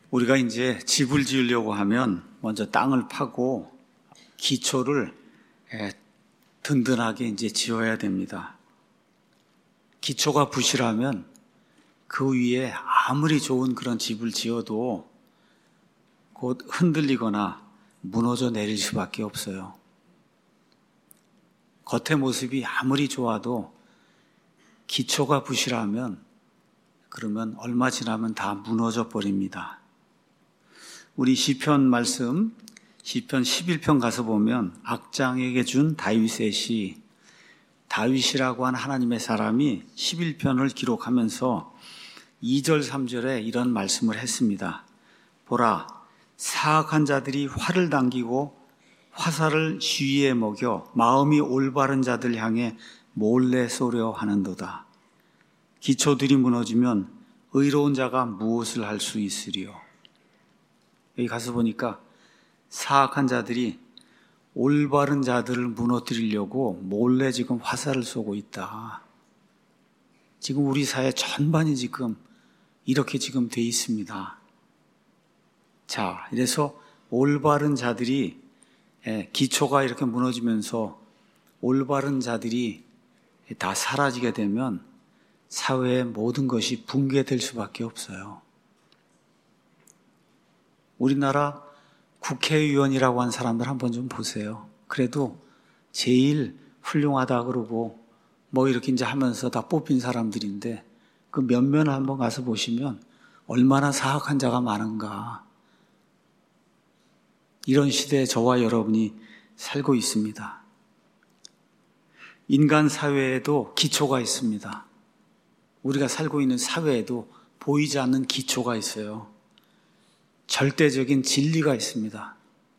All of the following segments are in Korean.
우리가 이제 집을 지으려고 하면 먼저 땅을 파고 기초를 든든하게 이제 지어야 됩니다. 기초가 부실하면 그 위에 아무리 좋은 그런 집을 지어도 곧 흔들리거나 무너져 내릴 수밖에 없어요. 겉의 모습이 아무리 좋아도 기초가 부실하면 그러면 얼마 지나면 다 무너져 버립니다. 우리 시편 말씀, 시편 11편 가서 보면 악장에게 준 다윗의 시, 다윗이라고 한 하나님의 사람이 11편을 기록하면서 2절, 3절에 이런 말씀을 했습니다. 보라, 사악한 자들이 활을 당기고 화살을 시위에 먹여 마음이 올바른 자들 향해 몰래 쏘려 하는도다. 기초들이 무너지면 의로운 자가 무엇을 할 수 있으리요? 여기 가서 보니까 사악한 자들이 올바른 자들을 무너뜨리려고 몰래 지금 화살을 쏘고 있다. 지금 우리 사회 전반이 지금 이렇게 지금 돼 있습니다. 자, 이래서 올바른 자들이 기초가 이렇게 무너지면서 올바른 자들이 다 사라지게 되면 사회의 모든 것이 붕괴될 수밖에 없어요. 우리나라 국회의원이라고 한 사람들 한번 좀 보세요. 그래도 제일 훌륭하다 그러고 뭐 이렇게 이제 하면서 다 뽑힌 사람들인데 그 면면을 한번 가서 보시면 얼마나 사악한 자가 많은가. 이런 시대에 저와 여러분이 살고 있습니다. 인간 사회에도 기초가 있습니다. 우리가 살고 있는 사회에도 보이지 않는 기초가 있어요. 절대적인 진리가 있습니다.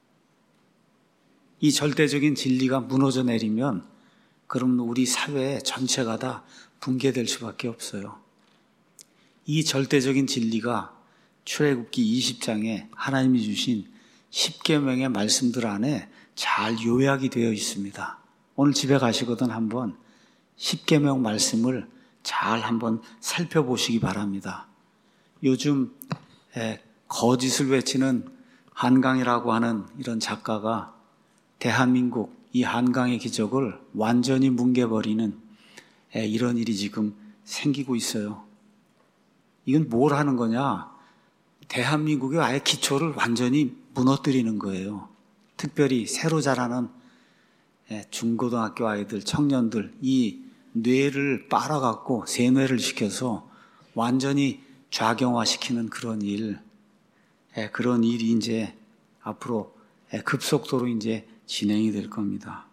이 절대적인 진리가 무너져 내리면 그러면 우리 사회 전체가 다 붕괴될 수밖에 없어요. 이 절대적인 진리가 출애굽기 20장에 하나님이 주신 10계명의 말씀들 안에 잘 요약이 되어 있습니다. 오늘 집에 가시거든 한번 10계명 말씀을 잘 한번 살펴보시기 바랍니다. 요즘 거짓을 외치는 한강이라고 하는 이런 작가가 대한민국 이 한강의 기적을 완전히 뭉개버리는 이런 일이 지금 생기고 있어요. 이건 뭘 하는 거냐? 대한민국의 아예 기초를 완전히 무너뜨리는 거예요. 특별히 새로 자라는 중고등학교 아이들, 청년들 이 뇌를 빨아갖고 세뇌를 시켜서 완전히 좌경화시키는 그런 일이 이제 앞으로 급속도로 이제 진행이 될 겁니다.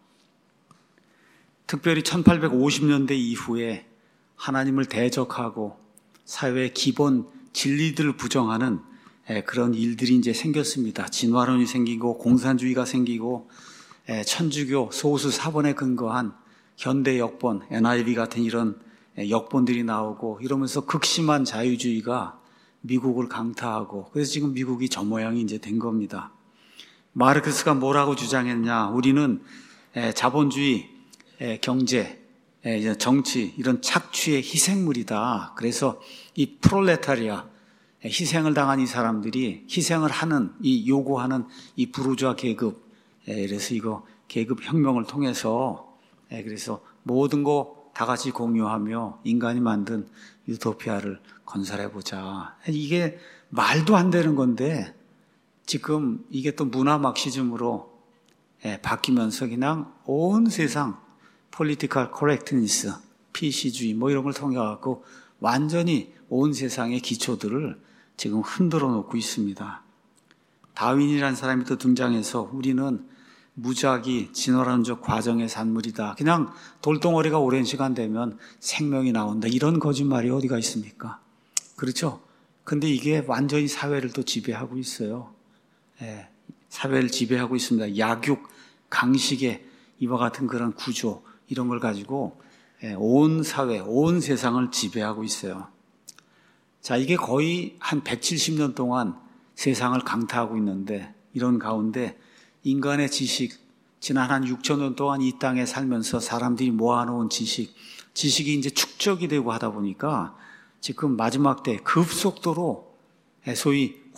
특별히 1850년대 이후에 하나님을 대적하고 사회의 기본 진리들을 부정하는 그런 일들이 이제 생겼습니다. 진화론이 생기고 공산주의가 생기고 천주교 소수 사본에 근거한 현대 역본, NIV 같은 이런 역본들이 나오고 이러면서 극심한 자유주의가 미국을 강타하고 그래서 지금 미국이 저 모양이 이제 된 겁니다. 마르크스가 뭐라고 주장했냐? 우리는 자본주의, 경제, 정치 이런 착취의 희생물이다. 그래서 이 프롤레타리아 희생을 당한 이 사람들이 희생을 하는 이 요구하는 이 부르주아 계급 그래서 이거 계급 혁명을 통해서 그래서 모든 거 다 같이 공유하며 인간이 만든 유토피아를 건설해보자. 이게 말도 안 되는 건데 지금 이게 또 문화 막시즘으로 바뀌면서 그냥 온 세상 political correctness, PC주의 뭐 이런 걸 통해 갖고 완전히 온 세상의 기초들을 지금 흔들어 놓고 있습니다. 다윈이라는 사람이 또 등장해서 우리는 무작위 진화론적 과정의 산물이다. 그냥 돌덩어리가 오랜 시간 되면 생명이 나온다. 이런 거짓말이 어디가 있습니까? 그렇죠? 근데 이게 완전히 사회를 또 지배하고 있어요. 사회를 지배하고 있습니다. 약육, 강식의 이와 같은 그런 구조 이런 걸 가지고 온 사회, 온 세상을 지배하고 있어요. 자, 이게 거의 한 170년 동안 세상을 강타하고 있는데 이런 가운데 인간의 지식, 지난 한 6천 년 동안 이 땅에 살면서 사람들이 모아놓은 지식이 이제 축적이 되고 하다 보니까 지금 마지막 때 급속도로 소위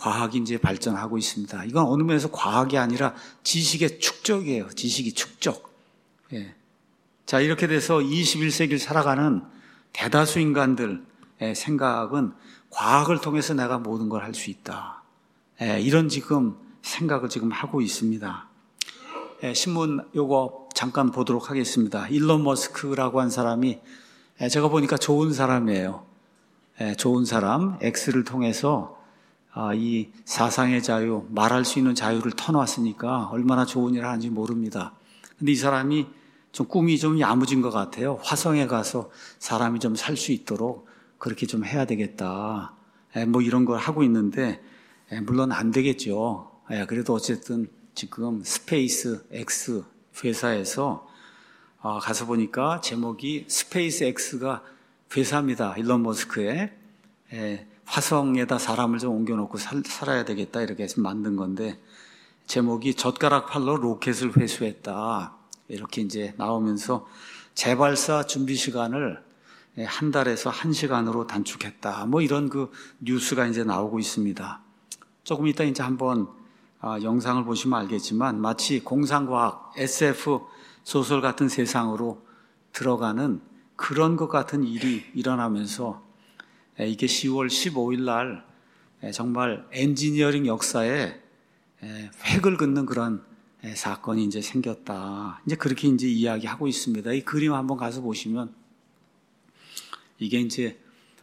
과학이 이제 발전하고 있습니다. 이건 어느 면에서 과학이 아니라 지식의 축적이에요. 지식이 축적. 예. 자, 이렇게 돼서 21세기를 살아가는 대다수 인간들의 생각은 과학을 통해서 내가 모든 걸 할 수 있다. 이런 지금 생각을 지금 하고 있습니다. 신문 요거 잠깐 보도록 하겠습니다. 일론 머스크라고 한 사람이 제가 보니까 좋은 사람이에요. 좋은 사람, X를 통해서 이 사상의 자유, 말할 수 있는 자유를 터놨으니까 얼마나 좋은 일을 하는지 모릅니다. 근데 이 사람이 좀 꿈이 좀 야무진 것 같아요. 화성에 가서 사람이 좀 살 수 있도록 그렇게 좀 해야 되겠다. 뭐 이런 걸 하고 있는데, 물론 안 되겠죠. 그래도 어쨌든 지금 스페이스 X 회사에서 가서 보니까 제목이 스페이스 X가 회사입니다. 일론 머스크의. 화성에다 사람을 좀 옮겨놓고 살아야 되겠다 이렇게 해서 만든 건데, 제목이 젓가락 팔로 로켓을 회수했다 이렇게 이제 나오면서 재발사 준비 시간을 한 달에서 1시간으로 단축했다. 뭐 이런 그 뉴스가 이제 나오고 있습니다. 조금 이따 이제 한번 영상을 보시면 알겠지만 마치 공상과학, SF 소설 같은 세상으로 들어가는 그런 것 같은 일이 일어나면서 이게 10월 15일 날 정말 엔지니어링 역사에 획을 긋는 그런 사건이 이제 생겼다. 이제 그렇게 이제 이야기하고 있습니다. 이 그림 한번 가서 보시면 이게 이제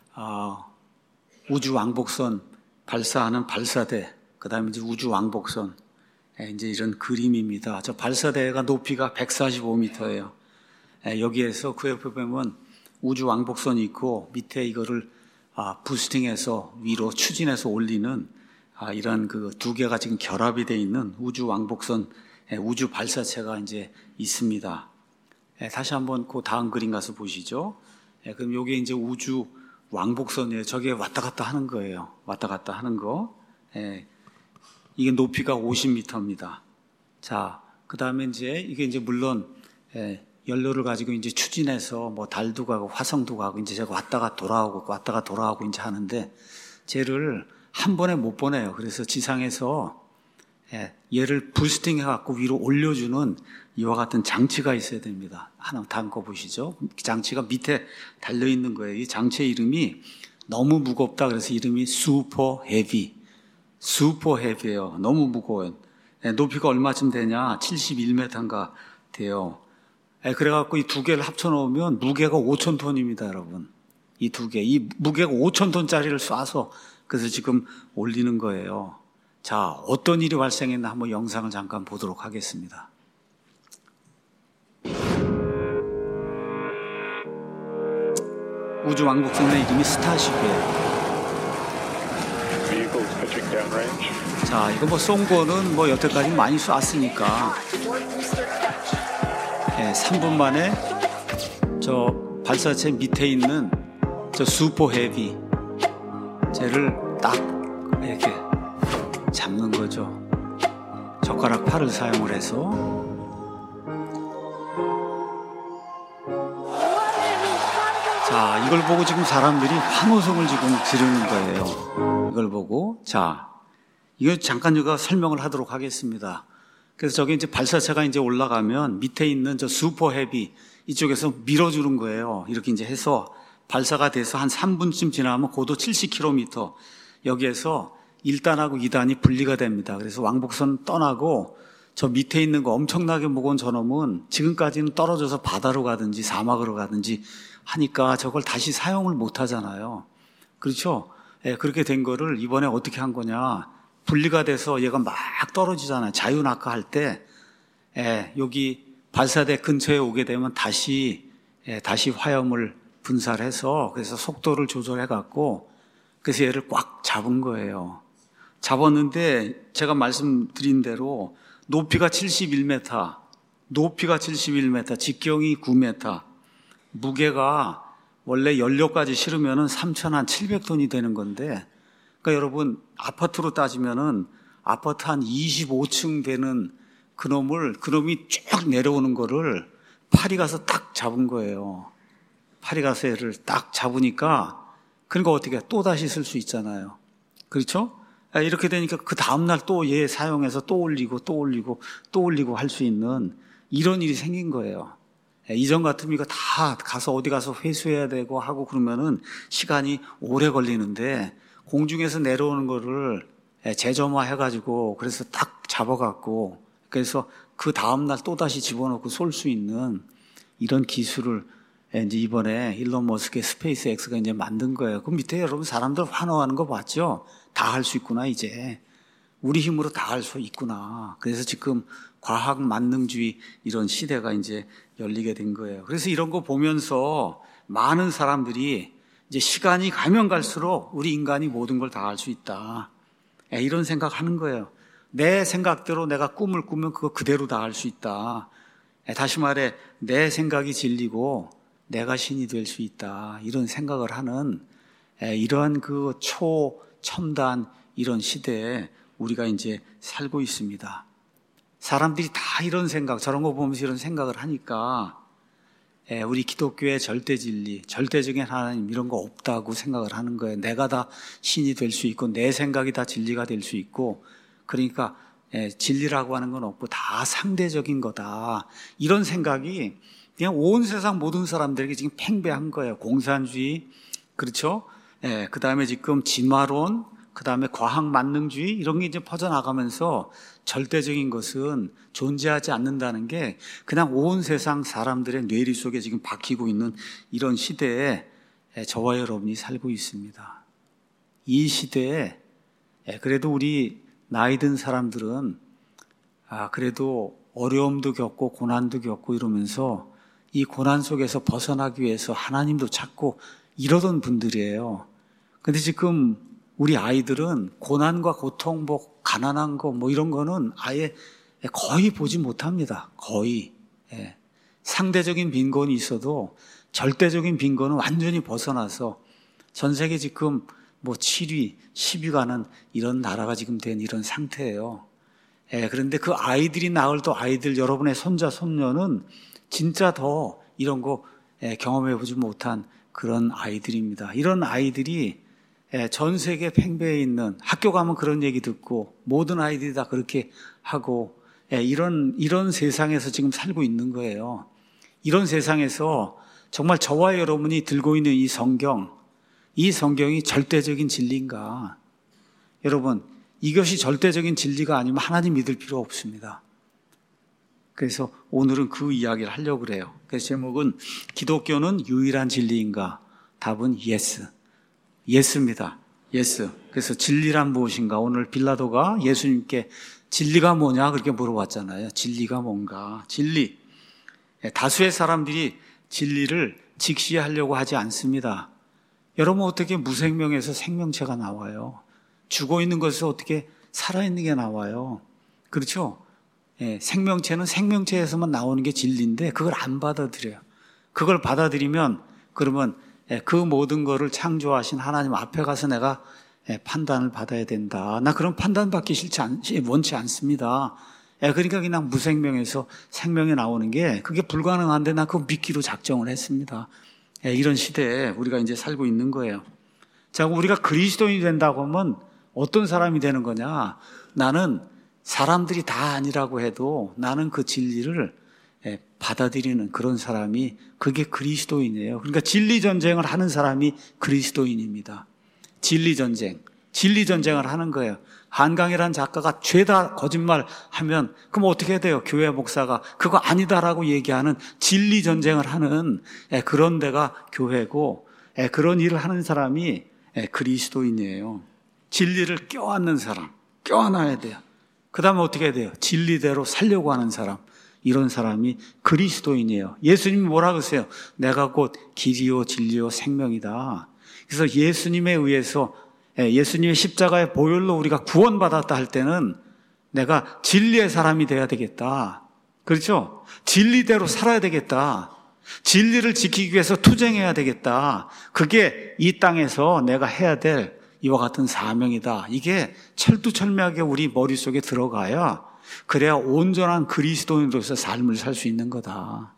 우주 왕복선 발사하는 발사대, 그다음에 이제 우주 왕복선 이제 이런 그림입니다. 저 발사대가 높이가 145m예요. 여기에서 그 옆에 보면 우주 왕복선이 있고 밑에 이거를 부스팅해서 위로 추진해서 올리는 이런 그 두 개가 지금 결합이 되어 있는 우주 왕복선 우주 발사체가 이제 있습니다. 다시 한번 그 다음 그림 가서 보시죠. 그럼 요게 이제 우주 왕복선이에요. 저게 왔다 갔다 하는 거예요. 왔다 갔다 하는 거. 이게 높이가 50m입니다. 자, 그 다음에 이제 이게 이제 물론 연료를 가지고 이제 추진해서 뭐 달도 가고 화성도 가고 이제 제가 왔다가 돌아오고 이제 하는데 쟤를 한 번에 못 보내요. 그래서 지상에서 얘를 부스팅 해갖고 위로 올려주는 이와 같은 장치가 있어야 됩니다. 하나 다음 거 보시죠. 장치가 밑에 달려있는 거예요. 이 장치의 이름이 너무 무겁다. 그래서 이름이 슈퍼 헤비. 슈퍼 헤비예요. 너무 무거워요. 높이가 얼마쯤 되냐? 71m인가 돼요. 그래갖고 이 두 개를 합쳐놓으면 무게가 5,000톤입니다, 여러분. 이 두 개. 이 무게가 5,000톤짜리를 쏴서 그래서 지금 올리는 거예요. 자, 어떤 일이 발생했나 한번 영상을 잠깐 보도록 하겠습니다. 우주 왕복선의 이름이 스타쉽이에요. 자, 이거 뭐 쏜 거는 뭐 여태까지 많이 쐈으니까 3분 만에 저 발사체 밑에 있는 저 슈퍼 헤비 쟤를 딱 이렇게 잡는 거죠. 젓가락 팔을 사용을 해서. 자, 이걸 보고 지금 사람들이 환호성을 지금 지르는 거예요. 이걸 보고. 자, 이거 잠깐 제가 설명을 하도록 하겠습니다. 그래서 저게 이제 발사체가 이제 올라가면 밑에 있는 저 슈퍼 헤비 이쪽에서 밀어주는 거예요. 이렇게 이제 해서 발사가 돼서 한 3분쯤 지나면 고도 70km 여기에서 1단하고 2단이 분리가 됩니다. 그래서 왕복선 떠나고 저 밑에 있는 거 엄청나게 무거운 저놈은 지금까지는 떨어져서 바다로 가든지 사막으로 가든지 하니까 저걸 다시 사용을 못 하잖아요. 그렇죠? 그렇게 된 거를 이번에 어떻게 한 거냐. 분리가 돼서 얘가 막 떨어지잖아요. 자유낙하할 때 여기 발사대 근처에 오게 되면 다시 화염을 분사를 해서 그래서 속도를 조절해 갖고 그래서 얘를 꽉 잡은 거예요. 잡았는데 제가 말씀드린 대로 높이가 71m, 직경이 9m, 무게가 원래 연료까지 실으면은 3,700톤이 되는 건데, 그러니까 여러분 아파트로 따지면은 아파트 한 25층 되는 그놈이 쭉 내려오는 거를 팔이 가서 딱 잡은 거예요. 팔이 가서 얘를 딱 잡으니까 그러니까 어떻게 또 다시 쓸 수 있잖아요. 그렇죠? 이렇게 되니까 그 다음날 또 얘 사용해서 또 올리고 또 올리고 또 올리고 할 수 있는 이런 일이 생긴 거예요. 이전 같으면 이거 다 가서 어디 가서 회수해야 되고 하고 그러면은 시간이 오래 걸리는데 공중에서 내려오는 거를 재점화 해가지고 그래서 딱 잡아갖고 그래서 그 다음날 또다시 집어넣고 쏠 수 있는 이런 기술을 이제 이번에 일론 머스크의 스페이스 X가 이제 만든 거예요. 그 밑에 여러분 사람들 환호하는 거 봤죠? 다 할 수 있구나, 이제. 우리 힘으로 다 할 수 있구나. 그래서 지금 과학 만능주의 이런 시대가 이제 열리게 된 거예요. 그래서 이런 거 보면서 많은 사람들이 이제 시간이 가면 갈수록 우리 인간이 모든 걸 다 할 수 있다. 이런 생각하는 거예요. 내 생각대로 내가 꿈을 꾸면 그거 그대로 다 할 수 있다. 다시 말해 내 생각이 진리고 내가 신이 될 수 있다. 이런 생각을 하는 이러한 그 초첨단 이런 시대에 우리가 이제 살고 있습니다. 사람들이 다 이런 생각, 저런 거 보면서 이런 생각을 하니까 우리 기독교의 절대 진리, 절대적인 하나님 이런 거 없다고 생각을 하는 거예요. 내가 다 신이 될 수 있고 내 생각이 다 진리가 될 수 있고 그러니까 진리라고 하는 건 없고 다 상대적인 거다. 이런 생각이 그냥 온 세상 모든 사람들에게 지금 팽배한 거예요. 공산주의, 그렇죠? 그 다음에 지금 진화론, 그 다음에 과학 만능주의 이런 게 이제 퍼져나가면서 절대적인 것은 존재하지 않는다는 게 그냥 온 세상 사람들의 뇌리 속에 지금 박히고 있는 이런 시대에 저와 여러분이 살고 있습니다. 이 시대에 그래도 우리 나이 든 사람들은 그래도 어려움도 겪고 고난도 겪고 이러면서 이 고난 속에서 벗어나기 위해서 하나님도 찾고 이러던 분들이에요. 근데 지금 우리 아이들은 고난과 고통, 가난한 거 이런 거는 아예 거의 보지 못합니다. 거의. 상대적인 빈곤이 있어도 절대적인 빈곤은 완전히 벗어나서 전 세계 지금 7위, 10위 가는 이런 나라가 지금 된 이런 상태예요. 그런데 그 아이들이 낳을 또 아이들, 여러분의 손자, 손녀는 진짜 더 이런 거 경험해보지 못한 그런 아이들입니다. 이런 아이들이 전 세계 팽배해 있는 학교 가면 그런 얘기 듣고 모든 아이들이 다 그렇게 하고 이런 세상에서 지금 살고 있는 거예요. 이런 세상에서 정말 저와 여러분이 들고 있는 이 성경이 절대적인 진리인가? 여러분, 이것이 절대적인 진리가 아니면 하나님 믿을 필요 없습니다. 그래서 오늘은 그 이야기를 하려고 그래요. 그래서 제목은 기독교는 유일한 진리인가? 답은 예스입니다. 예스. 그래서 진리란 무엇인가? 오늘 빌라도가 예수님께 진리가 뭐냐? 그렇게 물어봤잖아요. 진리가 뭔가? 진리. 다수의 사람들이 진리를 직시하려고 하지 않습니다. 여러분 어떻게 무생명에서 생명체가 나와요? 죽어 있는 것에서 어떻게 살아있는 게 나와요? 그렇죠? 생명체는 생명체에서만 나오는 게 진리인데 그걸 안 받아들여요. 그걸 받아들이면 그러면 그 모든 거를 창조하신 하나님 앞에 가서 내가 판단을 받아야 된다. 나 그런 판단 받기 원치 않습니다. 그러니까 그냥 무생명에서 생명이 나오는 게 그게 불가능한데 나 그거 믿기로 작정을 했습니다. 이런 시대에 우리가 이제 살고 있는 거예요. 자, 우리가 그리스도인이 된다고 하면 어떤 사람이 되는 거냐? 나는 사람들이 다 아니라고 해도 나는 그 진리를 받아들이는 그런 사람이 그게 그리스도인이에요. 그러니까 진리 전쟁을 하는 사람이 그리스도인입니다. 진리 전쟁을 하는 거예요. 한강이라는 작가가 죄다 거짓말 하면 그럼 어떻게 해야 돼요? 교회 목사가 그거 아니다라고 얘기하는 진리 전쟁을 하는 그런 데가 교회고 그런 일을 하는 사람이 그리스도인이에요. 진리를 껴안는 사람, 껴안아야 돼요. 그 다음에 어떻게 해야 돼요? 진리대로 살려고 하는 사람, 이런 사람이 그리스도인이에요. 예수님이 뭐라 그러세요? 내가 곧 길이요 진리요 생명이다. 그래서 예수님에 의해서 예수님의 십자가의 보혈로 우리가 구원받았다 할 때는 내가 진리의 사람이 돼야 되겠다. 그렇죠? 진리대로 살아야 되겠다. 진리를 지키기 위해서 투쟁해야 되겠다. 그게 이 땅에서 내가 해야 될 이와 같은 사명이다. 이게 철두철미하게 우리 머릿속에 들어가야 그래야 온전한 그리스도인으로서 삶을 살 수 있는 거다.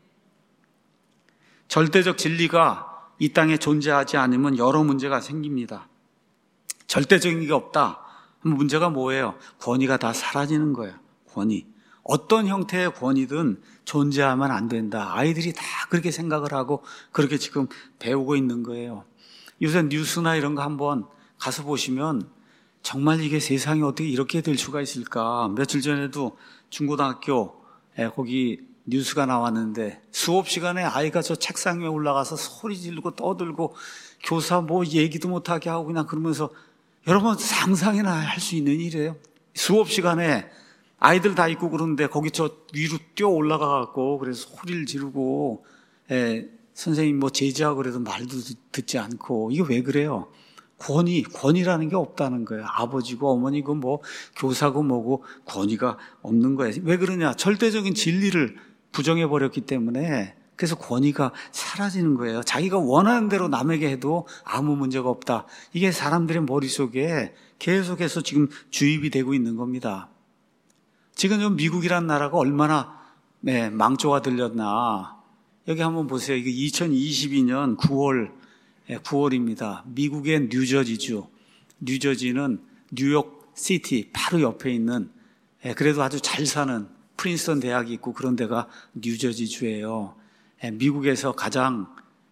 절대적 진리가 이 땅에 존재하지 않으면 여러 문제가 생깁니다. 절대적인 게 없다. 문제가 뭐예요? 권위가 다 사라지는 거예요. 권위. 어떤 형태의 권위든 존재하면 안 된다. 아이들이 다 그렇게 생각을 하고 그렇게 지금 배우고 있는 거예요. 요새 뉴스나 이런 거 한번 가서 보시면 정말 이게 세상이 어떻게 이렇게 될 수가 있을까. 며칠 전에도 중고등학교 거기 뉴스가 나왔는데 수업 시간에 아이가 저 책상 위에 올라가서 소리 지르고 떠들고 교사 뭐 얘기도 못하게 하고 그냥 그러면서 여러분 상상이나 할 수 있는 일이에요. 수업 시간에 아이들 다 있고 그러는데 거기 저 위로 뛰어 올라가갖고 그래서 소리를 지르고 선생님 뭐 제지하고 그래도 말도 듣지 않고 이게 왜 그래요? 권위라는 게 없다는 거예요. 아버지고 어머니고 뭐 교사고 뭐고 권위가 없는 거예요. 왜 그러냐? 절대적인 진리를 부정해버렸기 때문에 그래서 권위가 사라지는 거예요. 자기가 원하는 대로 남에게 해도 아무 문제가 없다. 이게 사람들의 머릿속에 계속해서 지금 주입이 되고 있는 겁니다. 지금 미국이란 나라가 얼마나 망조가 들렸나. 여기 한번 보세요. 이게 2022년 9월입니다. 미국의 뉴저지주. 뉴저지는 뉴욕 시티 바로 옆에 있는 그래도 아주 잘 사는 프린스턴 대학이 있고 그런 데가 뉴저지주예요. 미국에서 가장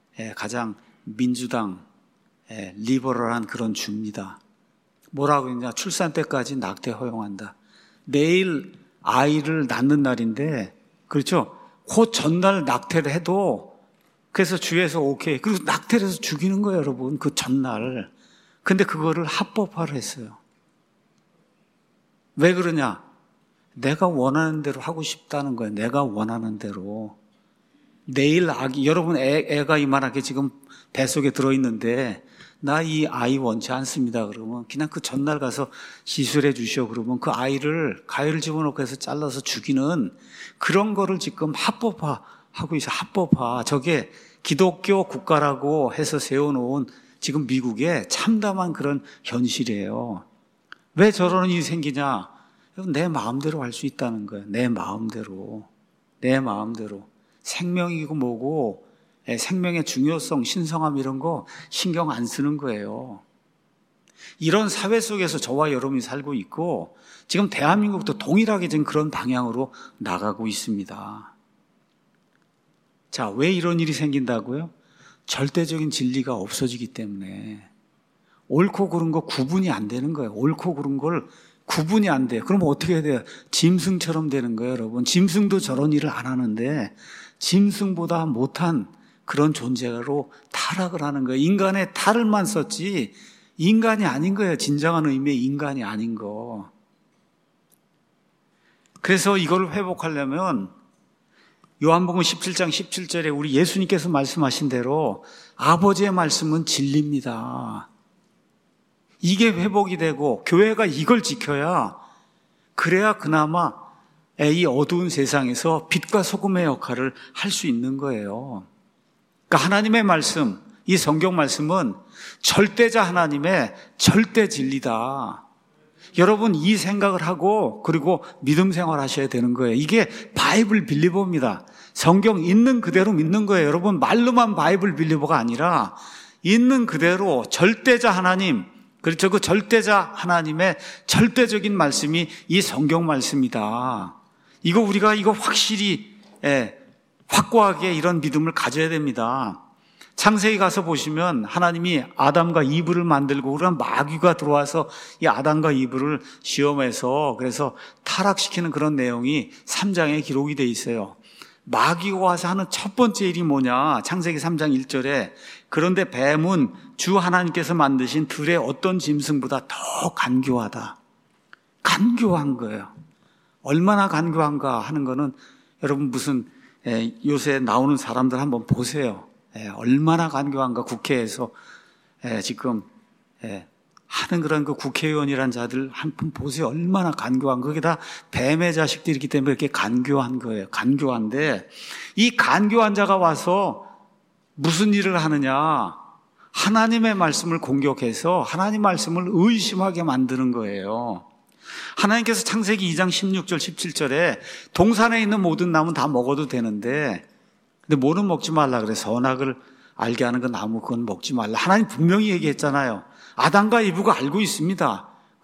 민주당 리버럴한 그런 주입니다. 뭐라고 했냐? 출산 때까지 낙태 허용한다. 내일 아이를 낳는 날인데 그렇죠? 그 전날 낙태를 해도 그래서 주에서 오케이. 그리고 낙태를 해서 죽이는 거예요, 여러분. 그 전날. 근데 그거를 합법화를 했어요. 왜 그러냐? 내가 원하는 대로 하고 싶다는 거예요. 내가 원하는 대로. 내일 아기, 여러분 애가 이만하게 지금 뱃속에 들어있는데 나 이 아이 원치 않습니다. 그러면 그냥 그 전날 가서 시술해 주시오. 그러면 그 아이를 가위를 집어넣고 해서 잘라서 죽이는 그런 거를 지금 합법화하고 있어요. 합법화. 저게 기독교 국가라고 해서 세워놓은 지금 미국의 참담한 그런 현실이에요. 왜 저런 일이 생기냐? 내 마음대로 할 수 있다는 거예요. 내 마음대로. 생명이고 뭐고 생명의 중요성, 신성함 이런 거 신경 안 쓰는 거예요. 이런 사회 속에서 저와 여러분이 살고 있고 지금 대한민국도 동일하게 지금 그런 방향으로 나가고 있습니다. 자, 왜 이런 일이 생긴다고요? 절대적인 진리가 없어지기 때문에 옳고 그른 거 구분이 안 되는 거예요. 옳고 그른 걸 구분이 안 돼요. 그럼 어떻게 해야 돼요? 짐승처럼 되는 거예요, 여러분. 짐승도 저런 일을 안 하는데 짐승보다 못한 그런 존재로 타락을 하는 거예요. 인간의 탈을만 썼지 인간이 아닌 거예요. 진정한 의미의 인간이 아닌 거. 그래서 이걸 회복하려면 요한복음 17장 17절에 우리 예수님께서 말씀하신 대로 아버지의 말씀은 진리입니다. 이게 회복이 되고 교회가 이걸 지켜야 그래야 그나마 이 어두운 세상에서 빛과 소금의 역할을 할 수 있는 거예요. 그러니까 하나님의 말씀, 이 성경 말씀은 절대자 하나님의 절대 진리다. 여러분 이 생각을 하고 그리고 믿음 생활 하셔야 되는 거예요. 이게 바이블 빌리버입니다. 성경 있는 그대로 믿는 거예요. 여러분 말로만 바이블 빌리버가 아니라 있는 그대로 절대자 하나님, 그렇죠? 그 절대자 하나님의 절대적인 말씀이 이 성경 말씀이다. 우리가 확실히 확고하게 이런 믿음을 가져야 됩니다. 창세기 가서 보시면 하나님이 아담과 이브를 만들고 그런 마귀가 들어와서 이 아담과 이브를 시험해서 그래서 타락시키는 그런 내용이 3장에 기록이 돼 있어요. 마귀가 와서 하는 첫 번째 일이 뭐냐? 창세기 3장 1절에 그런데 뱀은 주 하나님께서 만드신 들의 어떤 짐승보다 더 간교하다. 간교한 거예요. 얼마나 간교한가 하는 거는 여러분 무슨 요새 나오는 사람들 한번 보세요. 얼마나 간교한가 국회에서 지금 하는 그런 그 국회의원이란 자들 한번 보세요. 얼마나 간교한 그게 다 뱀의 자식들이기 때문에 이렇게 간교한 거예요. 간교한데 이 간교한 자가 와서 무슨 일을 하느냐? 하나님의 말씀을 공격해서 하나님 말씀을 의심하게 만드는 거예요. 하나님께서 창세기 2장 16절 17절에 동산에 있는 모든 나무는 다 먹어도 되는데 근데 뭐는 먹지 말라 그래. 선악을 알게 하는 그 나무 그건 먹지 말라. 하나님 분명히 얘기했잖아요. 아담과 이브가 알고 있습니다.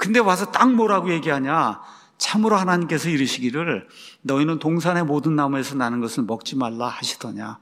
근데 와서 딱 뭐라고 얘기하냐? 참으로 하나님께서 이르시기를 너희는 동산의 모든 나무에서 나는 것을 먹지 말라 하시더냐.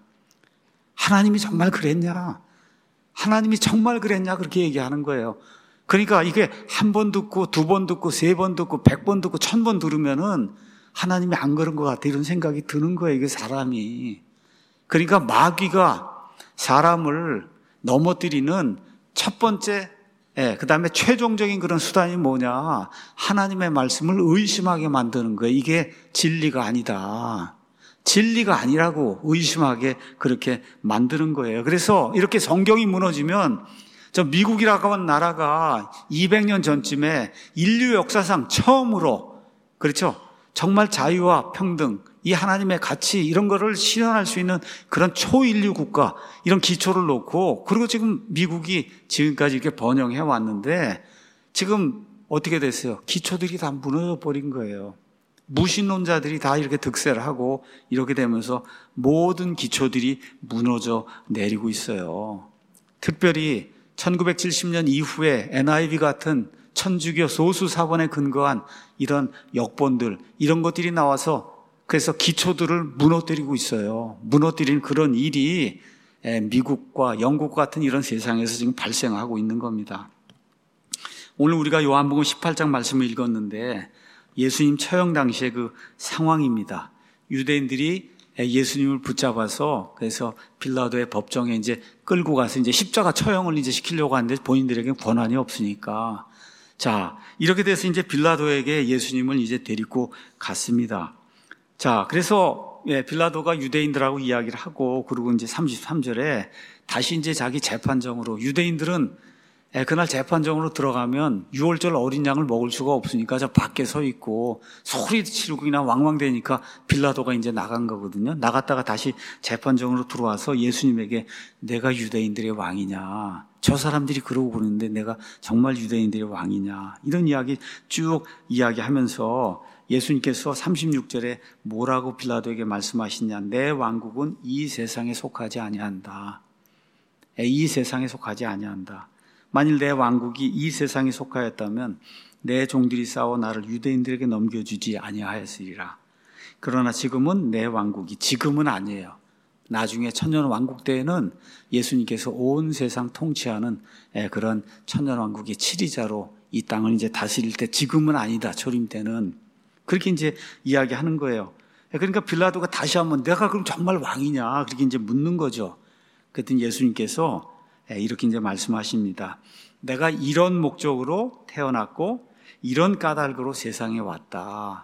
하나님이 정말 그랬냐? 하나님이 정말 그랬냐? 그렇게 얘기하는 거예요. 그러니까 이게 한 번 듣고 두 번 듣고 세 번 듣고 100번 듣고 1000번 들으면은 하나님이 안 그런 것 같아 이런 생각이 드는 거예요. 이게 사람이. 그러니까 마귀가 사람을 넘어뜨리는 첫 번째 그 다음에 최종적인 그런 수단이 뭐냐? 하나님의 말씀을 의심하게 만드는 거예요. 이게 진리가 아니다. 진리가 아니라고 의심하게 그렇게 만드는 거예요. 그래서 이렇게 성경이 무너지면 저 미국이라고 하는 나라가 200년 전쯤에 인류 역사상 처음으로 그렇죠? 정말 자유와 평등, 이 하나님의 가치 이런 거를 실현할 수 있는 그런 초인류 국가 이런 기초를 놓고 그리고 지금 미국이 지금까지 이렇게 번영해 왔는데 지금 어떻게 됐어요? 기초들이 다 무너져 버린 거예요. 무신론자들이 다 이렇게 득세를 하고 이렇게 되면서 모든 기초들이 무너져 내리고 있어요. 특별히 1970년 이후에 NIV 같은 천주교 소수 사본에 근거한 이런 역본들 이런 것들이 나와서 그래서 기초들을 무너뜨리고 있어요. 무너뜨리는 그런 일이 미국과 영국 같은 이런 세상에서 지금 발생하고 있는 겁니다. 오늘 우리가 요한복음 18장 말씀을 읽었는데 예수님 처형 당시의 그 상황입니다. 유대인들이 예수님을 붙잡아서 그래서 빌라도의 법정에 이제 끌고 가서 이제 십자가 처형을 이제 시키려고 하는데 본인들에게 권한이 없으니까 자, 이렇게 돼서 이제 빌라도에게 예수님을 이제 데리고 갔습니다. 자, 그래서 빌라도가 유대인들하고 이야기를 하고 그리고 이제 33절에 다시 이제 자기 재판정으로 유대인들은 그날 재판정으로 들어가면 6월절 어린 양을 먹을 수가 없으니까 저 밖에 서 있고 소리 지르고 그냥 왕왕대니까 빌라도가 이제 나간 거거든요. 나갔다가 다시 재판정으로 들어와서 예수님에게 내가 유대인들의 왕이냐. 저 사람들이 그러고 그러는데 내가 정말 유대인들의 왕이냐. 이런 이야기 쭉 이야기하면서 예수님께서 36절에 뭐라고 빌라도에게 말씀하시냐. 내 왕국은 이 세상에 속하지 아니한다. 이 세상에 속하지 아니한다. 만일 내 왕국이 이 세상에 속하였다면 내 종들이 싸워 나를 유대인들에게 넘겨주지 아니하였으리라. 그러나 지금은 내 왕국이 지금은 아니에요. 나중에 천년왕국 때에는 예수님께서 온 세상 통치하는 그런 천년왕국의 치리자로 이 땅을 이제 다스릴 때 지금은 아니다. 초림 때는 그렇게 이제 이야기하는 거예요. 그러니까 빌라도가 다시 한번 내가 그럼 정말 왕이냐 그렇게 이제 묻는 거죠. 그랬더니 예수님께서 이렇게 이제 말씀하십니다. 내가 이런 목적으로 태어났고 이런 까닭으로 세상에 왔다.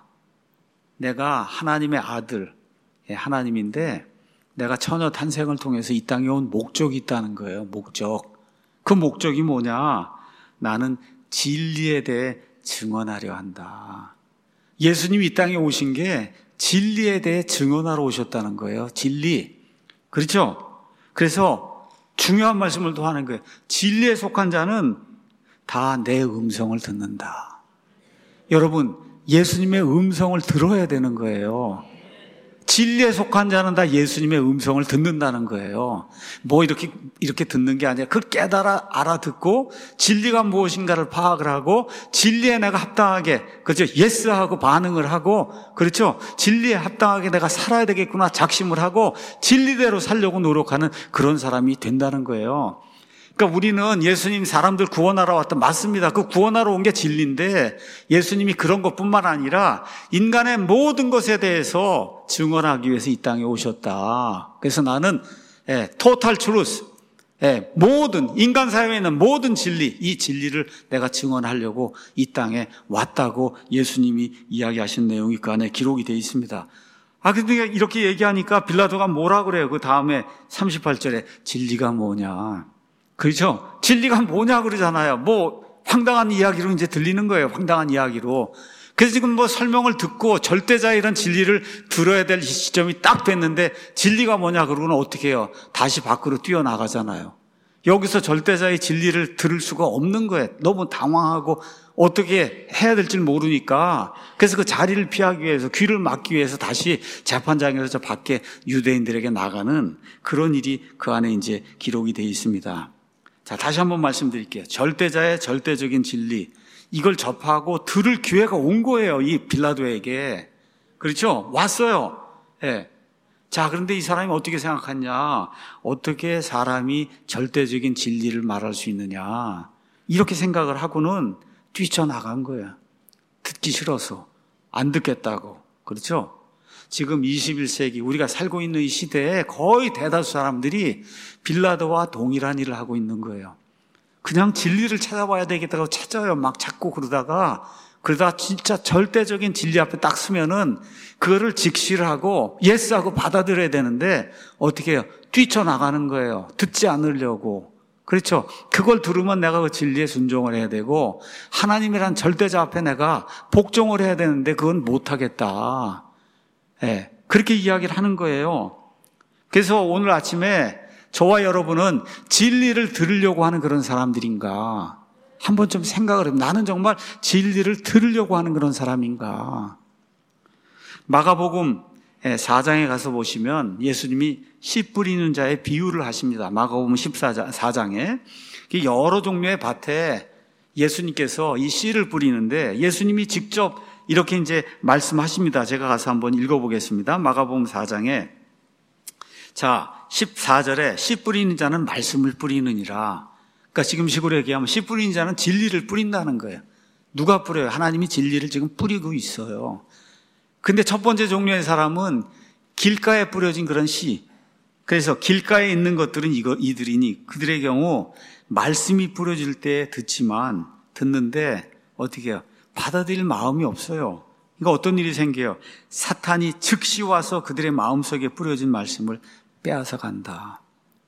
내가 하나님의 아들, 하나님인데 내가 처녀 탄생을 통해서 이 땅에 온 목적이 있다는 거예요. 목적. 그 목적이 뭐냐? 나는 진리에 대해 증언하려 한다. 예수님이 이 땅에 오신 게 진리에 대해 증언하러 오셨다는 거예요. 진리. 그렇죠? 그래서 중요한 말씀을 더 하는 거예요. 진리에 속한 자는 다 내 음성을 듣는다. 여러분, 예수님의 음성을 들어야 되는 거예요. 진리에 속한 자는 다 예수님의 음성을 듣는다는 거예요. 뭐 이렇게 듣는 게 아니라 그걸 깨달아 알아듣고 진리가 무엇인가를 파악을 하고 진리에 내가 합당하게 그렇죠? 예스하고 반응을 하고 그렇죠? 진리에 합당하게 내가 살아야 되겠구나 작심을 하고 진리대로 살려고 노력하는 그런 사람이 된다는 거예요. 그러니까 우리는 예수님 사람들 구원하러 왔다. 맞습니다. 그 구원하러 온 게 진리인데 예수님이 그런 것뿐만 아니라 인간의 모든 것에 대해서 증언하기 위해서 이 땅에 오셨다. 그래서 나는 total truth, 모든 인간 사회에 있는 모든 진리, 이 진리를 내가 증언하려고 이 땅에 왔다고 예수님이 이야기하신 내용이 그 안에 기록이 되어 있습니다. 근데 이렇게 얘기하니까 빌라도가 뭐라 그래요? 그 다음에 38절에 진리가 뭐냐? 그렇죠? 진리가 뭐냐 그러잖아요. 뭐 황당한 이야기로 이제 들리는 거예요. 황당한 이야기로. 그래서 지금 뭐 설명을 듣고 절대자의 이런 진리를 들어야 될 시점이 딱 됐는데 진리가 뭐냐 그러고는 어떻게 해요? 다시 밖으로 뛰어나가잖아요. 여기서 절대자의 진리를 들을 수가 없는 거예요. 너무 당황하고 어떻게 해야 될지 모르니까 그래서 그 자리를 피하기 위해서 귀를 막기 위해서 다시 재판장에서 저 밖에 유대인들에게 나가는 그런 일이 그 안에 이제 기록이 되어 있습니다. 자, 다시 한번 말씀드릴게요. 절대자의 절대적인 진리. 이걸 접하고 들을 기회가 온 거예요. 이 빌라도에게. 그렇죠? 왔어요. 예. 자, 그런데 이 사람이 어떻게 생각하냐? 어떻게 사람이 절대적인 진리를 말할 수 있느냐? 이렇게 생각을 하고는 뛰쳐나간 거예요. 듣기 싫어서. 안 듣겠다고. 그렇죠? 지금 21세기 우리가 살고 있는 이 시대에 거의 대다수 사람들이 빌라도와 동일한 일을 하고 있는 거예요. 그냥 진리를 찾아봐야 되겠다고 찾아요. 막 찾고 그러다가 진짜 절대적인 진리 앞에 딱 서면은 그거를 직시를 하고 예스하고 받아들여야 되는데 어떻게 해요? 뛰쳐나가는 거예요. 듣지 않으려고. 그렇죠? 그걸 들으면 내가 그 진리에 순종을 해야 되고 하나님이란 절대자 앞에 내가 복종을 해야 되는데 그건 못하겠다. 예, 그렇게 이야기를 하는 거예요. 그래서 오늘 아침에 저와 여러분은 진리를 들으려고 하는 그런 사람들인가? 한번 좀 생각을 해보면 나는 정말 진리를 들으려고 하는 그런 사람인가? 마가복음 4장에 가서 보시면 예수님이 씨 뿌리는 자의 비유를 하십니다. 마가복음 4장에 여러 종류의 밭에 예수님께서 이 씨를 뿌리는데 예수님이 직접 이렇게 이제 말씀하십니다. 제가 가서 한번 읽어보겠습니다. 마가복음 4장에 자 14절에 씨 뿌리는 자는 말씀을 뿌리느니라. 그러니까 지금 식으로 얘기하면 씨 뿌리는 자는 진리를 뿌린다는 거예요. 누가 뿌려요? 하나님이 진리를 지금 뿌리고 있어요. 근데 첫 번째 종류의 사람은 길가에 뿌려진 그런 씨. 그래서 길가에 있는 것들은 이들이니 그들의 경우 말씀이 뿌려질 때 듣는데 어떻게 해요? 받아들일 마음이 없어요. 그러니까 어떤 일이 생겨요? 사탄이 즉시 와서 그들의 마음속에 뿌려진 말씀을 빼앗아 간다.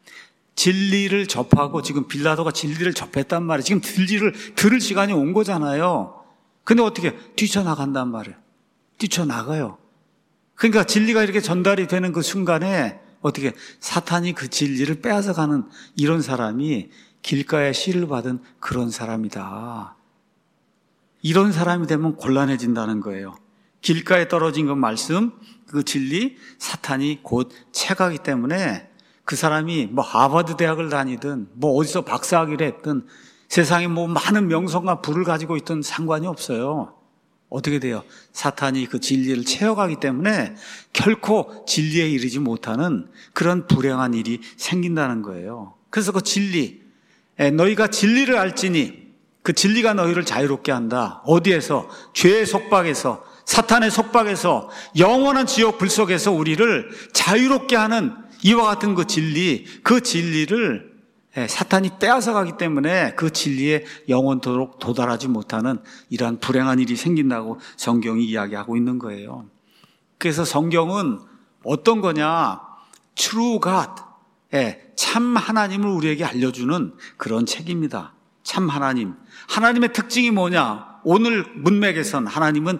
진리를 접하고 지금 빌라도가 진리를 접했단 말이에요. 지금 진리를 들을 시간이 온 거잖아요. 근데 어떻게 해요? 뛰쳐나간단 말이에요. 뛰쳐나가요. 그러니까 진리가 이렇게 전달이 되는 그 순간에 어떻게 사탄이 그 진리를 빼앗아가는 이런 사람이 길가에 씨를 받은 그런 사람이다. 이런 사람이 되면 곤란해진다는 거예요. 길가에 떨어진 그 말씀, 그 진리, 사탄이 곧 채가기 때문에 그 사람이 뭐 하버드 대학을 다니든 뭐 어디서 박사학위를 했든 세상에 뭐 많은 명성과 부를 가지고 있든 상관이 없어요. 어떻게 돼요? 사탄이 그 진리를 채워가기 때문에 결코 진리에 이르지 못하는 그런 불행한 일이 생긴다는 거예요. 그래서 그 진리, 너희가 진리를 알지니 그 진리가 너희를 자유롭게 한다. 어디에서? 죄의 속박에서, 사탄의 속박에서, 영원한 지옥 불 속에서 우리를 자유롭게 하는 이와 같은 그 진리를 사탄이 빼앗아가기 때문에 그 진리에 영원토록 도달하지 못하는 이러한 불행한 일이 생긴다고 성경이 이야기하고 있는 거예요. 그래서 성경은 어떤 거냐? True God, 참 하나님을 우리에게 알려주는 그런 책입니다. 참 하나님. 하나님의 특징이 뭐냐? 오늘 문맥에선 하나님은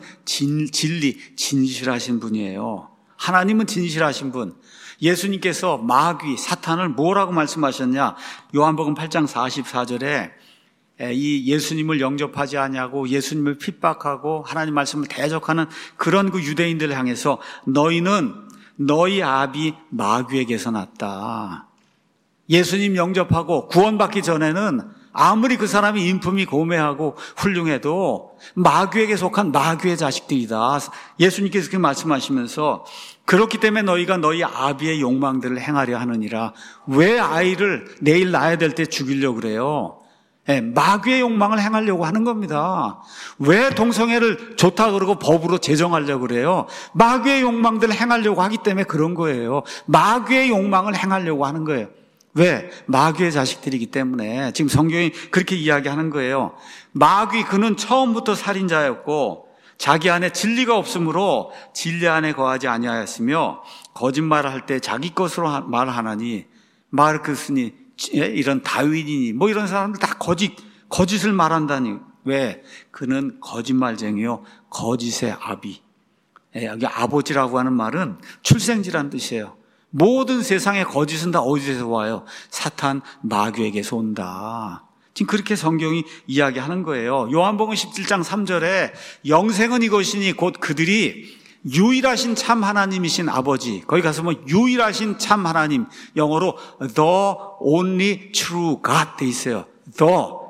진실하신 분이에요. 하나님은 진실하신 분. 예수님께서 마귀, 사탄을 뭐라고 말씀하셨냐? 요한복음 8장 44절에 이 예수님을 영접하지 아니하고 예수님을 핍박하고 하나님 말씀을 대적하는 그런 그 유대인들을 향해서 너희는 너희 아비 마귀에게서 났다. 예수님 영접하고 구원받기 전에는 아무리 그 사람이 인품이 고매하고 훌륭해도 마귀에게 속한 마귀의 자식들이다. 예수님께서 그렇게 말씀하시면서 그렇기 때문에 너희가 너희 아비의 욕망들을 행하려 하느니라. 왜 아이를 내일 낳아야 될 때 죽이려고 그래요? 마귀의 욕망을 행하려고 하는 겁니다. 왜 동성애를 좋다 그러고 법으로 제정하려고 그래요? 마귀의 욕망들을 행하려고 하기 때문에 그런 거예요. 마귀의 욕망을 행하려고 하는 거예요. 왜? 마귀의 자식들이기 때문에 지금 성경이 그렇게 이야기하는 거예요. 마귀 그는 처음부터 살인자였고 자기 안에 진리가 없으므로 진리 안에 거하지 아니하였으며 거짓말을 할 때 자기 것으로 말하나니 마르크스니 이런 다윈이니 뭐 이런 사람들 다 거짓을 말한다니. 왜? 그는 거짓말쟁이요 거짓의 아비. 여기 아버지라고 하는 말은 출생지란 뜻이에요. 모든 세상의 거짓은 다 어디서 와요? 사탄 마귀에게서 온다. 지금 그렇게 성경이 이야기하는 거예요. 요한복음 17장 3절에 영생은 이것이니 곧 그들이 유일하신 참 하나님이신 아버지. 거기 가서 뭐 유일하신 참 하나님, 영어로 the only true God 돼 있어요. the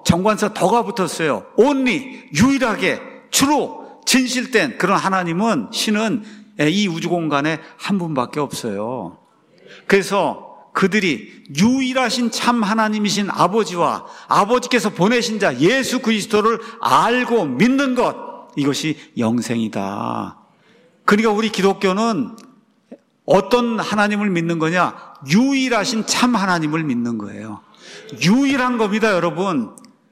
정관사 더가 붙었어요. only, 유일하게, 주로, 진실된 그런 하나님은, 신은 이 우주 공간에 한 분밖에 없어요. 그래서 그들이 유일하신 참 하나님이신 아버지와 아버지께서 보내신 자 예수 그리스도를 알고 믿는 것, 이것이 영생이다. 그러니까 우리 기독교는 어떤 하나님을 믿는 거냐? 유일하신 참 하나님을 믿는 거예요. 유일한 겁니다, 여러분.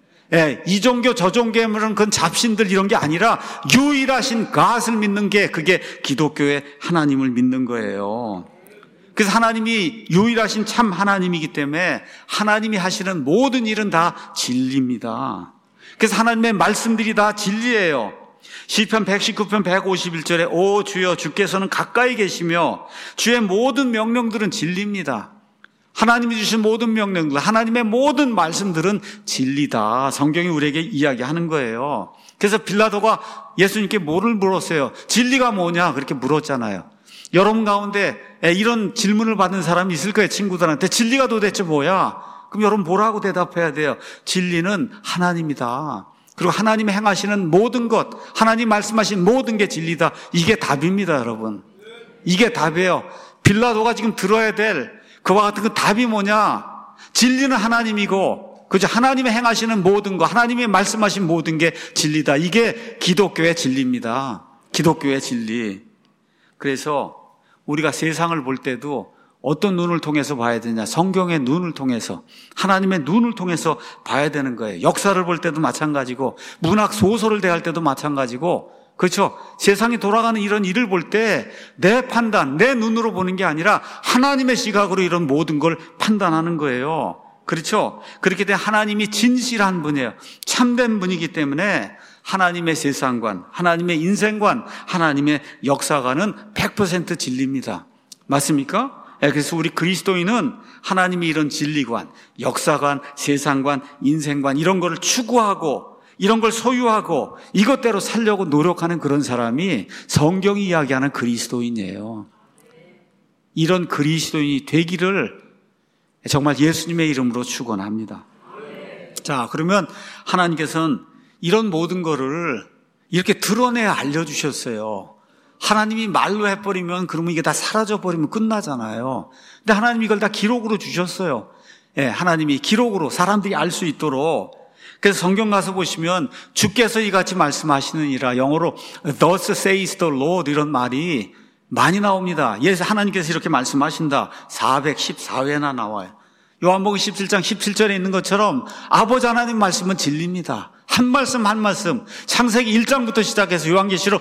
이 종교 저 종교에 그런 잡신들 이런 게 아니라 유일하신 God을 믿는 게, 그게 기독교의 하나님을 믿는 거예요. 그래서 하나님이 유일하신 참 하나님이기 때문에 하나님이 하시는 모든 일은 다 진리입니다. 그래서 하나님의 말씀들이 다 진리예요. 시편 119편 151절에 오 주여 주께서는 가까이 계시며 주의 모든 명령들은 진리입니다. 하나님이 주신 모든 명령들, 하나님의 모든 말씀들은 진리다. 성경이 우리에게 이야기하는 거예요. 그래서 빌라도가 예수님께 뭐를 물었어요? 진리가 뭐냐? 그렇게 물었잖아요. 여러분 가운데 이런 질문을 받는 사람이 있을 거예요. 친구들한테 진리가 도대체 뭐야? 그럼 여러분 뭐라고 대답해야 돼요? 진리는 하나님이다. 그리고 하나님이 행하시는 모든 것, 하나님 말씀하신 모든 게 진리다. 이게 답입니다, 여러분. 이게 답이에요. 빌라도가 지금 들어야 될 그와 같은 그 답이 뭐냐? 진리는 하나님이고, 그죠? 하나님이 행하시는 모든 것, 하나님이 말씀하신 모든 게 진리다. 이게 기독교의 진리입니다. 기독교의 진리. 그래서 우리가 세상을 볼 때도 어떤 눈을 통해서 봐야 되냐? 성경의 눈을 통해서, 하나님의 눈을 통해서 봐야 되는 거예요. 역사를 볼 때도 마찬가지고, 문학 소설을 대할 때도 마찬가지고, 그렇죠? 세상이 돌아가는 이런 일을 볼 때 내 판단, 내 눈으로 보는 게 아니라 하나님의 시각으로 이런 모든 걸 판단하는 거예요. 그렇죠? 그렇게 되면 하나님이 진실한 분이에요. 참된 분이기 때문에 하나님의 세상관, 하나님의 인생관, 하나님의 역사관은 100% 진리입니다. 맞습니까? 그래서 우리 그리스도인은 하나님이 이런 진리관, 역사관, 세상관, 인생관 이런 거를 추구하고 이런 걸 소유하고 이것대로 살려고 노력하는 그런 사람이 성경이 이야기하는 그리스도인이에요. 이런 그리스도인이 되기를 정말 예수님의 이름으로 축원합니다. 자, 그러면 하나님께서는 이런 모든 거를 이렇게 드러내야 알려주셨어요. 하나님이 말로 해버리면 그러면 이게 다 사라져버리면 끝나잖아요. 근데 하나님이 이걸 다 기록으로 주셨어요. 하나님이 기록으로 사람들이 알 수 있도록. 그래서 성경 가서 보시면 주께서 이같이 말씀하시느니라, 영어로 Thus says the Lord 이런 말이 많이 나옵니다. 예수 하나님께서 이렇게 말씀하신다 414회나 나와요. 요한복음 17장 17절에 있는 것처럼 아버지 하나님 말씀은 진리입니다. 한 말씀 한 말씀, 창세기 1장부터 시작해서 요한계시록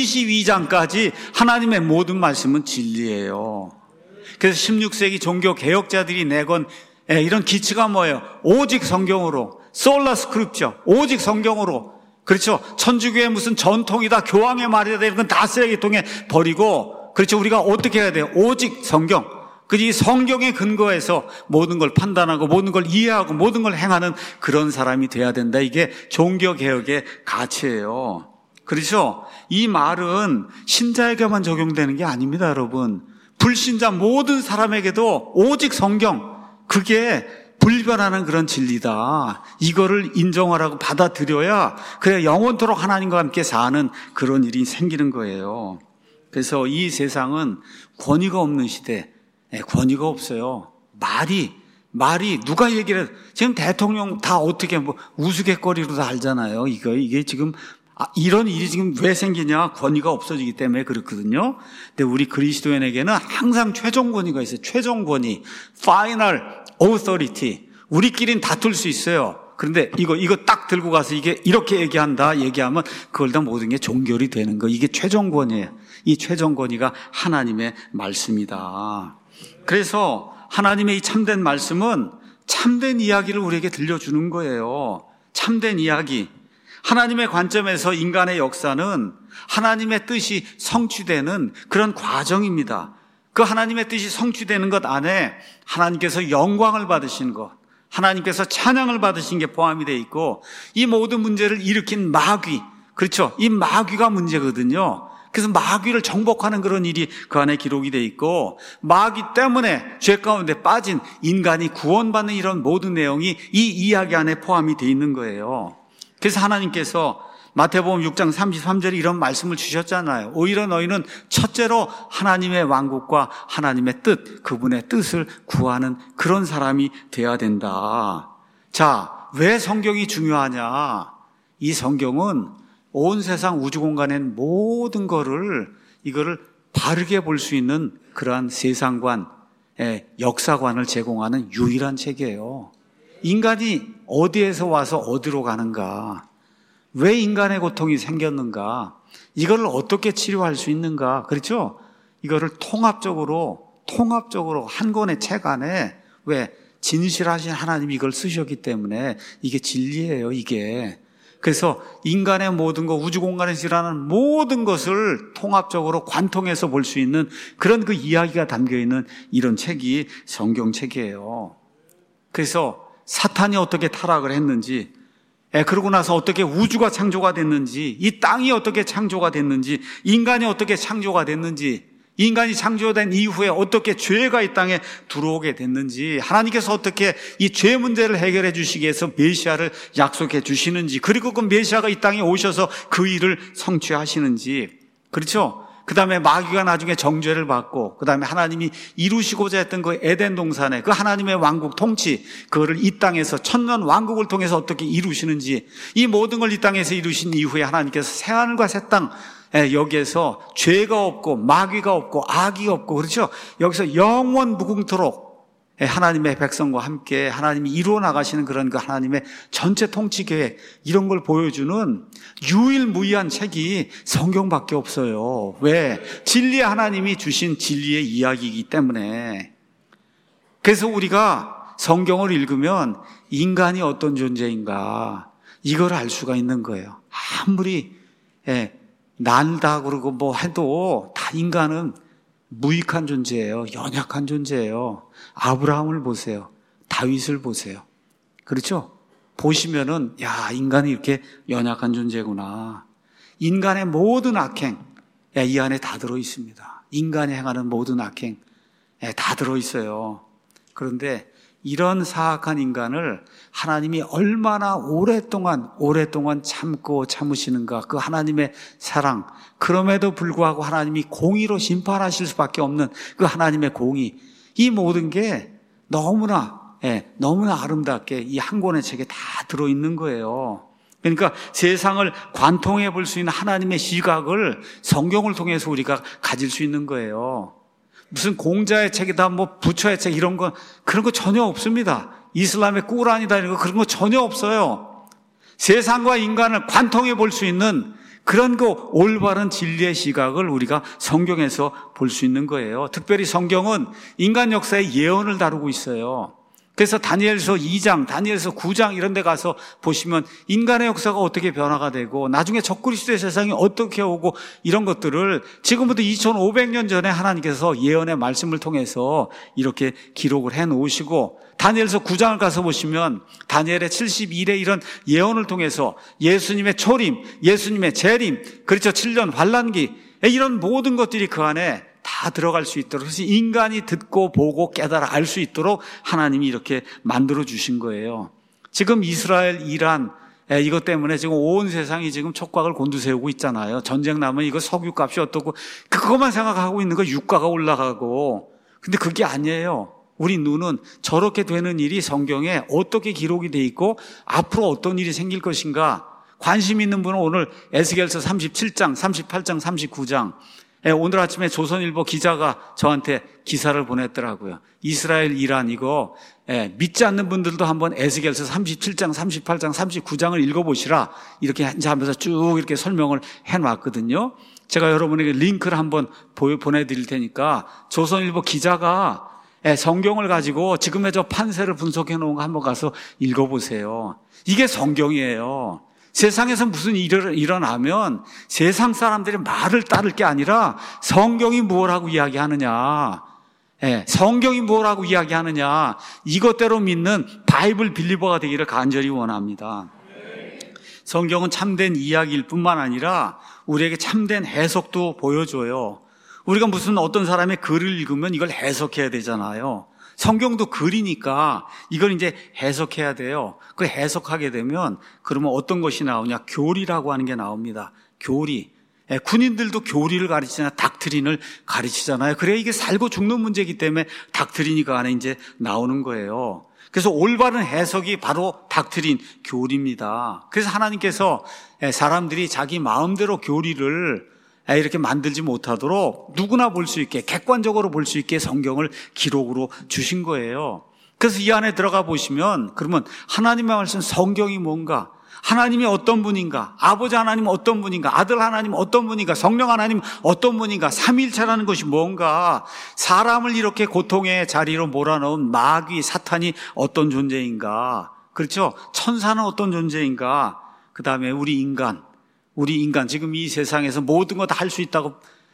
22장까지 하나님의 모든 말씀은 진리예요. 그래서 16세기 종교 개혁자들이 내건 이런 기치가 뭐예요? 오직 성경으로, 솔라 스크립처, 오직 성경으로. 그렇죠? 천주교의 무슨 전통이다, 교황의 말이다, 이런 건 다 쓰레기통에 버리고, 그렇죠? 우리가 어떻게 해야 돼요? 오직 성경. 이 성경에 근거해서 모든 걸 판단하고 모든 걸 이해하고 모든 걸 행하는 그런 사람이 돼야 된다. 이게 종교개혁의 가치예요. 그렇죠? 이 말은 신자에게만 적용되는 게 아닙니다, 여러분. 불신자 모든 사람에게도 오직 성경, 그게 불변하는 그런 진리다. 이거를 인정하라고 받아들여야 그래 영원토록 하나님과 함께 사는 그런 일이 생기는 거예요. 그래서 이 세상은 권위가 없는 시대, 권위가 없어요. 말이 누가 얘기를 해도 지금 대통령 다 어떻게 뭐 우스갯거리로 다 알잖아요. 이게 지금 이런 일이 지금 왜 생기냐? 권위가 없어지기 때문에 그렇거든요. 근데 우리 그리스도인에게는 항상 최종 권위가 있어요. 최종 권위, final authority. 우리끼리는 다툴 수 있어요. 그런데 이거 딱 들고 가서 이게 이렇게 얘기하면 그걸 다 모든 게 종결이 되는 거. 이게 최종 권위예요. 이 최종 권위가 하나님의 말씀이다. 그래서 하나님의 이 참된 말씀은 참된 이야기를 우리에게 들려주는 거예요. 참된 이야기. 하나님의 관점에서 인간의 역사는 하나님의 뜻이 성취되는 그런 과정입니다. 그 하나님의 뜻이 성취되는 것 안에 하나님께서 영광을 받으신 것, 하나님께서 찬양을 받으신 게 포함이 되어 있고, 이 모든 문제를 일으킨 마귀, 그렇죠? 이 마귀가 문제거든요. 그래서 마귀를 정복하는 그런 일이 그 안에 기록이 되어 있고, 마귀 때문에 죄 가운데 빠진 인간이 구원받는 이런 모든 내용이 이 이야기 안에 포함이 되어 있는 거예요. 그래서 하나님께서 마태복음 6장 33절에 이런 말씀을 주셨잖아요. 오히려 너희는 첫째로 하나님의 왕국과 하나님의 뜻, 그분의 뜻을 구하는 그런 사람이 되어야 된다. 자, 왜 성경이 중요하냐? 이 성경은 온 세상 우주 공간의 모든 이거를 바르게 볼 수 있는 그러한 세상관, 역사관을 제공하는 유일한 책이에요. 인간이 어디에서 와서 어디로 가는가? 왜 인간의 고통이 생겼는가? 이걸 어떻게 치료할 수 있는가? 그렇죠? 이거를 통합적으로 한 권의 책 안에, 왜? 진실하신 하나님이 이걸 쓰셨기 때문에 이게 진리예요, 이게. 그래서 인간의 모든 것, 우주 공간에서 일어나는 모든 것을 통합적으로 관통해서 볼 수 있는 그런 그 이야기가 담겨있는 이런 책이 성경책이에요. 그래서 사탄이 어떻게 타락을 했는지, 그러고 나서 어떻게 우주가 창조가 됐는지, 이 땅이 어떻게 창조가 됐는지, 인간이 어떻게 창조가 됐는지, 인간이 창조된 이후에 어떻게 죄가 이 땅에 들어오게 됐는지, 하나님께서 어떻게 이 죄 문제를 해결해 주시기 위해서 메시아를 약속해 주시는지, 그리고 그 메시아가 이 땅에 오셔서 그 일을 성취하시는지, 그렇죠? 그 다음에 마귀가 나중에 정죄를 받고, 그 다음에 하나님이 이루시고자 했던 그 에덴 동산에 그 하나님의 왕국 통치, 그거를 이 땅에서 천년 왕국을 통해서 어떻게 이루시는지, 이 모든 걸 이 땅에서 이루신 이후에 하나님께서 새하늘과 새 땅, 여기에서 죄가 없고 마귀가 없고 악이 없고, 그렇죠? 여기서 영원 무궁토록 하나님의 백성과 함께 하나님이 이루어 나가시는 그런 그 하나님의 전체 통치 계획, 이런 걸 보여주는 유일무이한 책이 성경밖에 없어요. 왜? 진리의 하나님이 주신 진리의 이야기이기 때문에. 그래서 우리가 성경을 읽으면 인간이 어떤 존재인가, 이걸 알 수가 있는 거예요. 아무리 난다 그러고 뭐 해도 다 인간은 무익한 존재예요. 연약한 존재예요. 아브라함을 보세요. 다윗을 보세요. 그렇죠? 보시면은, 야, 인간이 이렇게 연약한 존재구나. 인간의 모든 악행, 이 안에 다 들어있습니다. 인간이 행하는 모든 악행, 다 들어있어요. 그런데 이런 사악한 인간을 하나님이 얼마나 오랫동안 참고 참으시는가, 그 하나님의 사랑, 그럼에도 불구하고 하나님이 공의로 심판하실 수밖에 없는 그 하나님의 공의, 이 모든 게 너무나 아름답게 이 한 권의 책에 다 들어있는 거예요. 그러니까 세상을 관통해 볼 수 있는 하나님의 시각을 성경을 통해서 우리가 가질 수 있는 거예요. 무슨 공자의 책이다, 뭐 부처의 책, 이런 거, 그런 거 전혀 없습니다. 이슬람의 꾸란이다, 이런 거, 그런 거 전혀 없어요. 세상과 인간을 관통해 볼 수 있는 그런 그 올바른 진리의 시각을 우리가 성경에서 볼 수 있는 거예요. 특별히 성경은 인간 역사의 예언을 다루고 있어요. 그래서 다니엘서 2장, 다니엘서 9장 이런 데 가서 보시면 인간의 역사가 어떻게 변화가 되고 나중에 적그리스도의 세상이 어떻게 오고, 이런 것들을 지금부터 2500년 전에 하나님께서 예언의 말씀을 통해서 이렇게 기록을 해 놓으시고, 다니엘서 9장을 가서 보시면 다니엘의 72대 이런 예언을 통해서 예수님의 초림, 예수님의 재림, 그렇죠, 7년 환란기, 이런 모든 것들이 그 안에 다 들어갈 수 있도록, 그래서 인간이 듣고 보고 깨달아 알 수 있도록 하나님이 이렇게 만들어 주신 거예요. 지금 이스라엘, 이란, 이것 때문에 지금 온 세상이 지금 촉각을 곤두세우고 있잖아요. 전쟁 나면 이거 석유값이 어떻고, 그것만 생각하고 있는 거, 유가가 올라가고. 근데 그게 아니에요. 우리 눈은 저렇게 되는 일이 성경에 어떻게 기록이 돼 있고 앞으로 어떤 일이 생길 것인가, 관심 있는 분은 오늘 에스겔서 37장, 38장, 39장, 오늘 아침에 조선일보 기자가 저한테 기사를 보냈더라고요. 이스라엘, 이란 이거 믿지 않는 분들도 한번 에스겔서 37장, 38장, 39장을 읽어보시라, 이렇게 하면서 쭉 이렇게 설명을 해놨거든요. 제가 여러분에게 링크를 한번 보내드릴 테니까 조선일보 기자가 성경을 가지고 지금의 저 판세를 분석해 놓은 거 한번 가서 읽어보세요. 이게 성경이에요. 세상에서 무슨 일이 일어나면 세상 사람들이 말을 따를 게 아니라 성경이 무엇하고 이야기하느냐, 성경이 무엇하고 이야기하느냐, 이것대로 믿는 바이블 빌리버가 되기를 간절히 원합니다. 성경은 참된 이야기일 뿐만 아니라 우리에게 참된 해석도 보여줘요. 우리가 무슨 어떤 사람의 글을 읽으면 이걸 해석해야 되잖아요. 성경도 글이니까 이걸 이제 해석해야 돼요. 그 해석하게 되면 그러면 어떤 것이 나오냐? 교리라고 하는 게 나옵니다. 교리. 군인들도 교리를 가르치잖아요. 닥트린을 가르치잖아요. 그래야 이게 살고 죽는 문제이기 때문에 닥트린이 그 안에 이제 나오는 거예요. 그래서 올바른 해석이 바로 닥트린, 교리입니다. 그래서 하나님께서 사람들이 자기 마음대로 교리를 이렇게 만들지 못하도록 누구나 볼 수 있게, 객관적으로 볼 수 있게 성경을 기록으로 주신 거예요. 그래서 이 안에 들어가 보시면 그러면 하나님의 말씀 성경이 뭔가, 하나님이 어떤 분인가, 아버지 하나님 어떤 분인가, 아들 하나님 어떤 분인가, 성령 하나님 어떤 분인가, 삼위일체라는 것이 뭔가, 사람을 이렇게 고통의 자리로 몰아넣은 마귀, 사탄이 어떤 존재인가, 그렇죠? 천사는 어떤 존재인가, 그 다음에 우리 인간 지금 이 세상에서 모든 거 다 할 수 있다고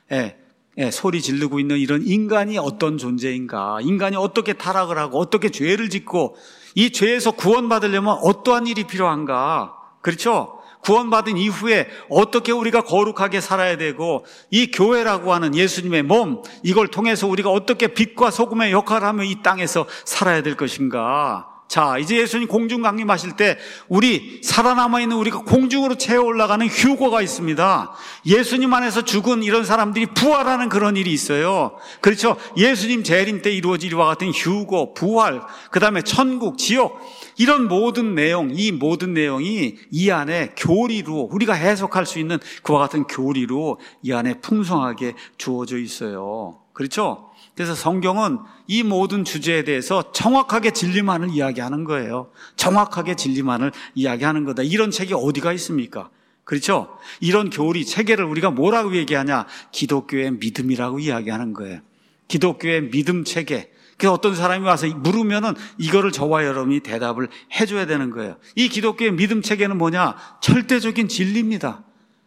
소리 지르고 있는 이런 인간이 어떤 존재인가, 인간이 어떻게 타락을 하고 어떻게 죄를 짓고 이 죄에서 구원받으려면 어떠한 일이 필요한가, 그렇죠? 구원받은 이후에 어떻게 우리가 거룩하게 살아야 되고, 이 교회라고 하는 예수님의 몸, 이걸 통해서 우리가 어떻게 빛과 소금의 역할을 하며 이 땅에서 살아야 될 것인가. 자, 이제 예수님 공중 강림하실 때 우리 살아남아있는 우리가 공중으로 채워 올라가는 휴거가 있습니다. 예수님 안에서 죽은 이런 사람들이 부활하는 그런 일이 있어요. 그렇죠? 예수님 재림 때 이루어질 이와 같은 휴거, 부활, 그 다음에 천국, 지옥, 이런 모든 내용, 이 모든 내용이 이 안에 교리로, 우리가 해석할 수 있는 그와 같은 교리로 이 안에 풍성하게 주어져 있어요. 그렇죠? 그래서 성경은 이 모든 주제에 대해서 정확하게 진리만을 이야기하는 거예요. 정확하게 진리만을 이야기하는 거다. 이런 책이 어디가 있습니까? 그렇죠? 이런 교리, 체계를 우리가 뭐라고 얘기하냐? 기독교의 믿음이라고 이야기하는 거예요. 기독교의 믿음 체계. 그래서 어떤 사람이 와서 물으면은 이거를 저와 여러분이 대답을 해줘야 되는 거예요. 이 기독교의 믿음 체계는 뭐냐? 절대적인 진리입니다.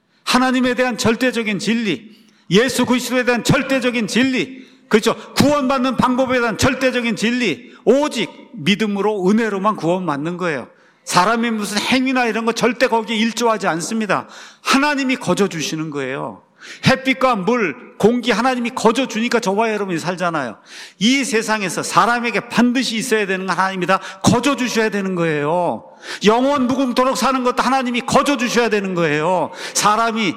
하나님에 대한 절대적인 진리, 예수 그리스도에 대한 절대적인 진리, 그렇죠? 구원받는 방법에 대한 절대적인 진리, 오직 믿음으로 은혜로만 구원받는 거예요. 사람이 무슨 행위나 이런 거 절대 거기에 일조하지 않습니다. 하나님이 거저 주시는 거예요. 햇빛과 물, 공기 하나님이 거저 주니까 저와 여러분이 살잖아요. 이 세상에서 사람에게 반드시 있어야 되는 건 하나님이 다 거저 주셔야 되는 거예요. 영원 무궁토록 사는 것도 하나님이 거저 주셔야 되는 거예요. 사람이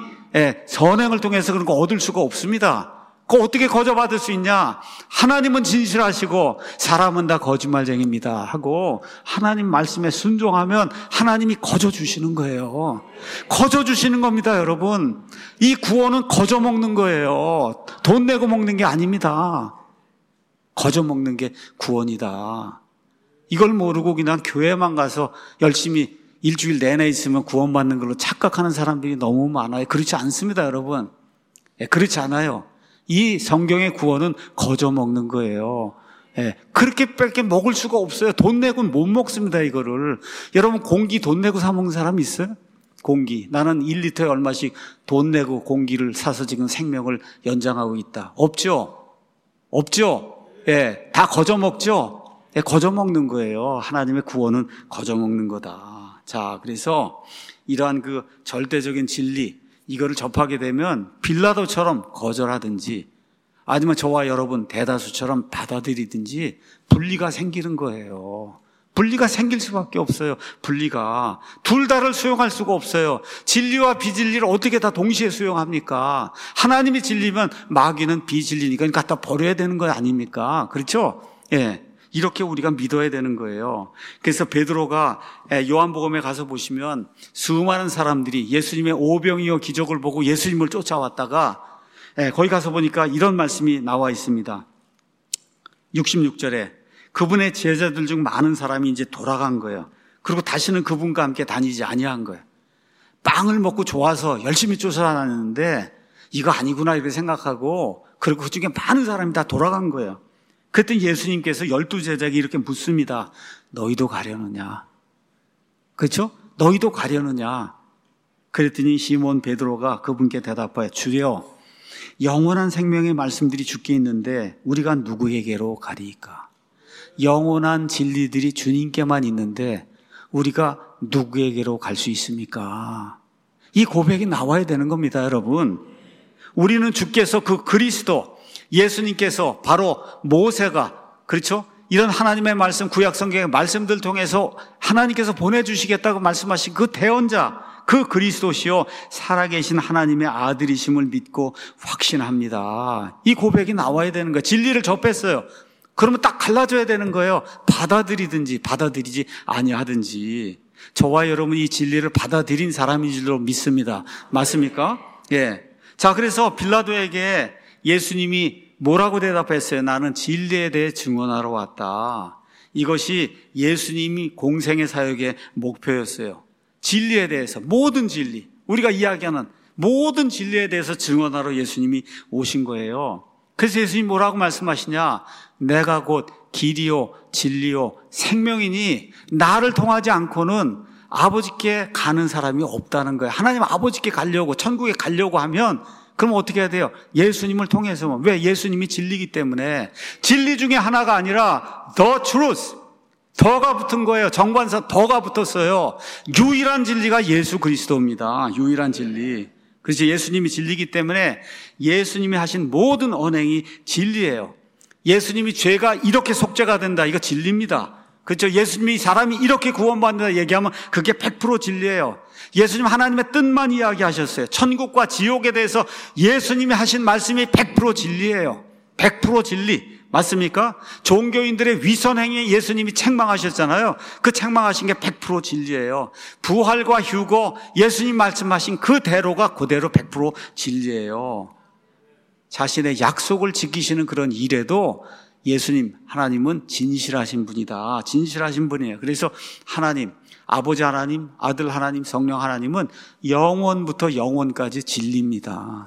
선행을 통해서 그런 거 얻을 수가 없습니다. 그거 어떻게 거저받을 수 있냐? 하나님은 진실하시고 사람은 다 거짓말쟁이입니다 하고 하나님 말씀에 순종하면 하나님이 거저 주시는 거예요. 거저 주시는 겁니다, 여러분. 이 구원은 거저 먹는 거예요. 돈 내고 먹는 게 아닙니다. 거저 먹는 게 구원이다. 이걸 모르고 그냥 교회만 가서 열심히 일주일 내내 있으면 구원받는 걸로 착각하는 사람들이 너무 많아요. 그렇지 않습니다, 여러분. 그렇지 않아요. 이 성경의 구원은 거저 먹는 거예요. 그렇게 뺄게 먹을 수가 없어요. 돈 내고는 못 먹습니다, 이거를. 여러분, 공기 돈 내고 사 먹는 사람 있어요? 공기. 나는 1리터에 얼마씩 돈 내고 공기를 사서 지금 생명을 연장하고 있다. 없죠? 없죠? 다 거저 먹죠? 거저 먹는 거예요. 하나님의 구원은 거저 먹는 거다. 자, 그래서 이러한 그 절대적인 진리, 이거를 접하게 되면 빌라도처럼 거절하든지 아니면 저와 여러분 대다수처럼 받아들이든지 분리가 생기는 거예요. 분리가 생길 수밖에 없어요. 분리가. 둘 다를 수용할 수가 없어요. 진리와 비진리를 어떻게 다 동시에 수용합니까? 하나님이 진리면 마귀는 비진리니까 갖다 버려야 되는 거 아닙니까? 그렇죠? 이렇게 우리가 믿어야 되는 거예요. 그래서 베드로가 요한복음에 가서 보시면 수많은 사람들이 예수님의 오병이어 기적을 보고 예수님을 쫓아왔다가 거기 가서 보니까 이런 말씀이 나와 있습니다. 66절에 그분의 제자들 중 많은 사람이 이제 돌아간 거예요. 그리고 다시는 그분과 함께 다니지 아니한 거예요. 빵을 먹고 좋아서 열심히 쫓아다녔는데 이거 아니구나 이렇게 생각하고, 그리고 그중에 많은 사람이 다 돌아간 거예요. 그때 예수님께서 12제자에게 이렇게 묻습니다. 너희도 가려느냐? 그렇죠? 너희도 가려느냐? 그랬더니 시몬 베드로가 그분께 대답하여 주여, 영원한 생명의 말씀들이 주께 있는데 우리가 누구에게로 가리이까? 영원한 진리들이 주님께만 있는데 우리가 누구에게로 갈 수 있습니까? 이 고백이 나와야 되는 겁니다, 여러분. 우리는 주께서 그 그리스도, 예수님께서 바로 모세가, 그렇죠? 이런 하나님의 말씀, 구약 성경의 말씀들 통해서 하나님께서 보내주시겠다고 말씀하신 그 대언자, 그 그리스도시요 살아계신 하나님의 아들이심을 믿고 확신합니다. 이 고백이 나와야 되는 거예요. 진리를 접했어요. 그러면 딱 갈라져야 되는 거예요. 받아들이든지 받아들이지 아니하든지. 저와 여러분이 이 진리를 받아들인 사람인 줄로 믿습니다. 맞습니까? 예. 자, 그래서 빌라도에게 예수님이 뭐라고 대답했어요? 나는 진리에 대해 증언하러 왔다. 이것이 예수님이 공생의 사역의 목표였어요. 진리에 대해서, 모든 진리, 우리가 이야기하는 모든 진리에 대해서 증언하러 예수님이 오신 거예요. 그래서 예수님이 뭐라고 말씀하시냐? 내가 곧 길이요 진리요 생명이니 나를 통하지 않고는 아버지께 가는 사람이 없다는 거예요. 하나님 아버지께 가려고, 천국에 가려고 하면 그럼 어떻게 해야 돼요? 예수님을 통해서. 왜? 예수님이 진리이기 때문에. 진리 중에 하나가 아니라 the truth, 더가 붙은 거예요. 정관사 더가 붙었어요. 유일한 진리가 예수 그리스도입니다. 유일한 진리. 그래서 예수님이 진리이기 때문에 예수님이 하신 모든 언행이 진리예요. 예수님이 죄가 이렇게 속죄가 된다, 이거 진리입니다. 그렇죠? 예수님이 사람이 이렇게 구원받는다 얘기하면 그게 100% 진리예요. 예수님 하나님의 뜻만 이야기하셨어요. 천국과 지옥에 대해서 예수님이 하신 말씀이 100% 진리예요. 100% 진리. 맞습니까? 종교인들의 위선행위에 예수님이 책망하셨잖아요. 그 책망하신 게 100% 진리예요. 부활과 휴거, 예수님 말씀하신 그대로가 그대로 100% 진리예요. 자신의 약속을 지키시는 그런 일에도 예수님, 하나님은 진실하신 분이다. 진실하신 분이에요. 그래서 하나님, 아버지 하나님, 아들 하나님, 성령 하나님은 영원부터 영원까지 진리입니다.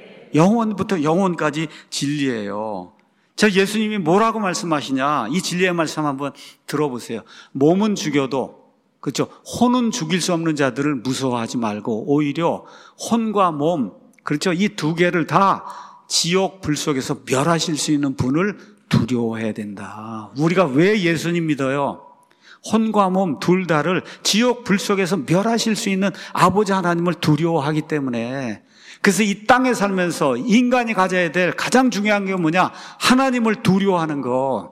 영원부터 영원까지 진리예요. 자, 예수님이 뭐라고 말씀하시냐? 이 진리의 말씀 한번 들어보세요. 몸은 죽여도, 그렇죠? 혼은 죽일 수 없는 자들을 무서워하지 말고 오히려 혼과 몸, 그렇죠? 이 두 개를 다 지옥 불 속에서 멸하실 수 있는 분을 두려워해야 된다. 우리가 왜 예수님 믿어요? 혼과 몸 둘 다를 지옥 불 속에서 멸하실 수 있는 아버지 하나님을 두려워하기 때문에. 그래서 이 땅에 살면서 인간이 가져야 될 가장 중요한 게 뭐냐? 하나님을 두려워하는 거.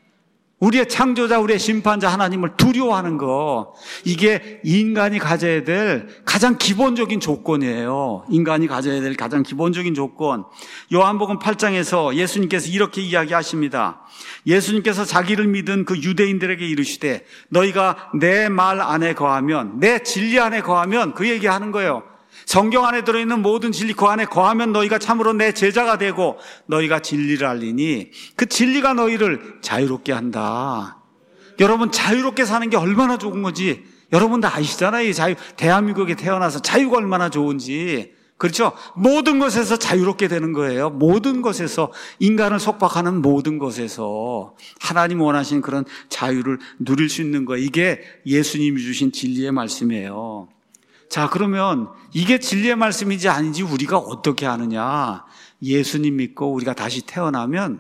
우리의 창조자, 우리의 심판자 하나님을 두려워하는 거. 이게 인간이 가져야 될 가장 기본적인 조건이에요. 인간이 가져야 될 가장 기본적인 조건. 요한복음 8장에서 예수님께서 이렇게 이야기하십니다. 예수님께서 자기를 믿은 그 유대인들에게 이르시되 너희가 내 말 안에 거하면, 내 진리 안에 거하면, 그 얘기하는 거예요. 성경 안에 들어있는 모든 진리 그 안에 거하면 너희가 참으로 내 제자가 되고 너희가 진리를 알리니 그 진리가 너희를 자유롭게 한다. 여러분, 자유롭게 사는 게 얼마나 좋은 거지. 여러분 다 아시잖아요. 대한민국에 태어나서 자유가 얼마나 좋은지. 그렇죠? 모든 것에서 자유롭게 되는 거예요. 모든 것에서, 인간을 속박하는 모든 것에서 하나님 원하신 그런 자유를 누릴 수 있는 거예요. 이게 예수님이 주신 진리의 말씀이에요. 자, 그러면 이게 진리의 말씀인지 아닌지 우리가 어떻게 아느냐? 예수님 믿고 우리가 다시 태어나면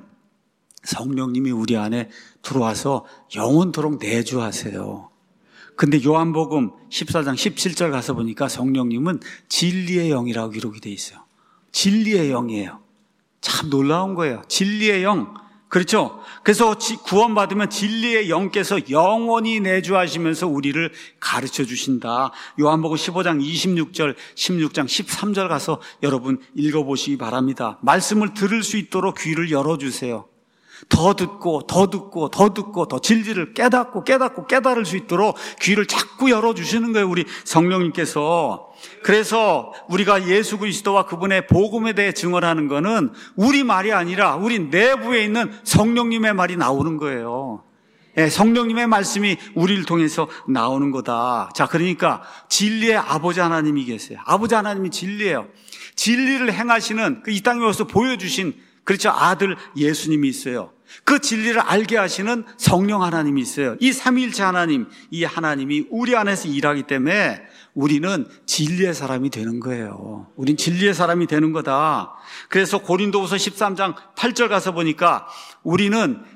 성령님이 우리 안에 들어와서 영원토록 내주하세요. 근데 요한복음 14장 17절 가서 보니까 성령님은 진리의 영이라고 기록이 돼 있어요. 진리의 영이에요. 참 놀라운 거예요. 진리의 영. 그렇죠? 그래서 구원받으면 진리의 영께서 영원히 내주하시면서 우리를 가르쳐 주신다. 요한복음 15장 26절, 16장 13절 가서 여러분 읽어보시기 바랍니다. 말씀을 들을 수 있도록 귀를 열어주세요. 더 듣고 더 듣고 더 듣고 더 진리를 깨닫고 깨달을 수 있도록 귀를 자꾸 열어주시는 거예요, 우리 성령님께서. 그래서 우리가 예수 그리스도와 그분의 복음에 대해 증언하는 거는 우리 말이 아니라 우리 내부에 있는 성령님의 말이 나오는 거예요. 성령님의 말씀이 우리를 통해서 나오는 거다. 자, 그러니까 진리의 아버지 하나님이 계세요. 아버지 하나님이 진리예요. 진리를 행하시는 이 땅에 와서 보여주신, 그렇죠, 아들 예수님이 있어요. 그 진리를 알게 하시는 성령 하나님이 있어요. 이 삼위일체 하나님, 이 하나님이 우리 안에서 일하기 때문에 우리는 진리의 사람이 되는 거예요. 우린 진리의 사람이 되는 거다. 그래서 고린도후서 13장 8절 가서 보니까 우리는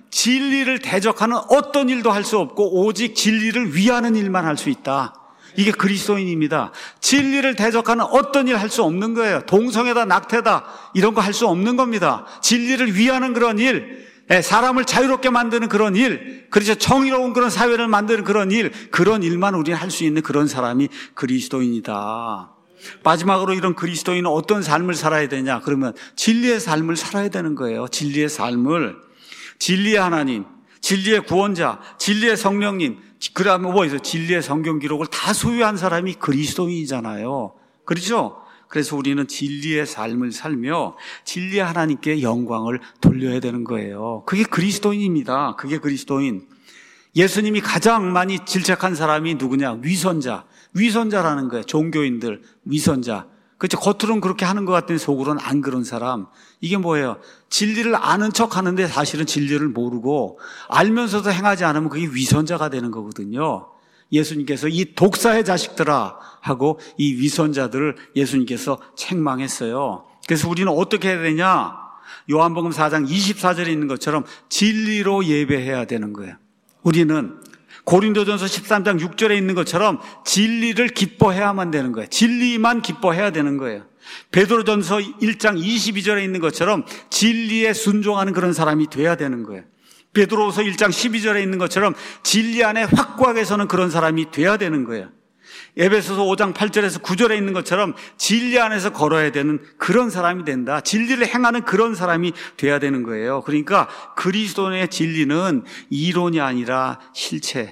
진리를 대적하는 어떤 일도 할 수 없고 오직 진리를 위하는 일만 할 수 있다. 이게 그리스도인입니다. 진리를 대적하는 어떤 일 할 수 없는 거예요. 동성애다, 낙태다 이런 거 할 수 없는 겁니다. 진리를 위하는 그런 일, 사람을 자유롭게 만드는 그런 일, 그렇죠. 정의로운 그런 사회를 만드는 그런 일만 우리는 할 수 있는 그런 사람이 그리스도인이다. 마지막으로 이런 그리스도인은 어떤 삶을 살아야 되냐? 그러면 진리의 삶을 살아야 되는 거예요. 진리의 삶을. 진리의 하나님, 진리의 구원자, 진리의 성령님, 그다음에 뭐예요? 진리의 성경 기록을 다 소유한 사람이 그리스도인이잖아요. 그렇죠? 그래서 우리는 진리의 삶을 살며 진리의 하나님께 영광을 돌려야 되는 거예요. 그게 그리스도인입니다. 그게 그리스도인. 예수님이 가장 많이 질책한 사람이 누구냐? 위선자라는 거예요. 종교인들, 위선자. 그렇죠. 겉으로는 그렇게 하는 것 같더니 속으로는 안 그런 사람. 이게 뭐예요? 진리를 아는 척 하는데 사실은 진리를 모르고 알면서도 행하지 않으면 그게 위선자가 되는 거거든요. 예수님께서 이 독사의 자식들아 하고 이 위선자들을 예수님께서 책망했어요. 그래서 우리는 어떻게 해야 되냐? 요한복음 4장 24절에 있는 것처럼 진리로 예배해야 되는 거예요. 우리는 고린도전서 13장 6절에 있는 것처럼 진리를 기뻐해야만 되는 거예요. 진리만 기뻐해야 되는 거예요. 베드로전서 1장 22절에 있는 것처럼 진리에 순종하는 그런 사람이 돼야 되는 거예요. 베드로서 1장 12절에 있는 것처럼 진리 안에 확고하게 서는 그런 사람이 돼야 되는 거예요. 에베소서 5장 8절에서 9절에 있는 것처럼 진리 안에서 걸어야 되는 그런 사람이 된다. 진리를 행하는 그런 사람이 돼야 되는 거예요. 그러니까 그리스도의 진리는 이론이 아니라 실제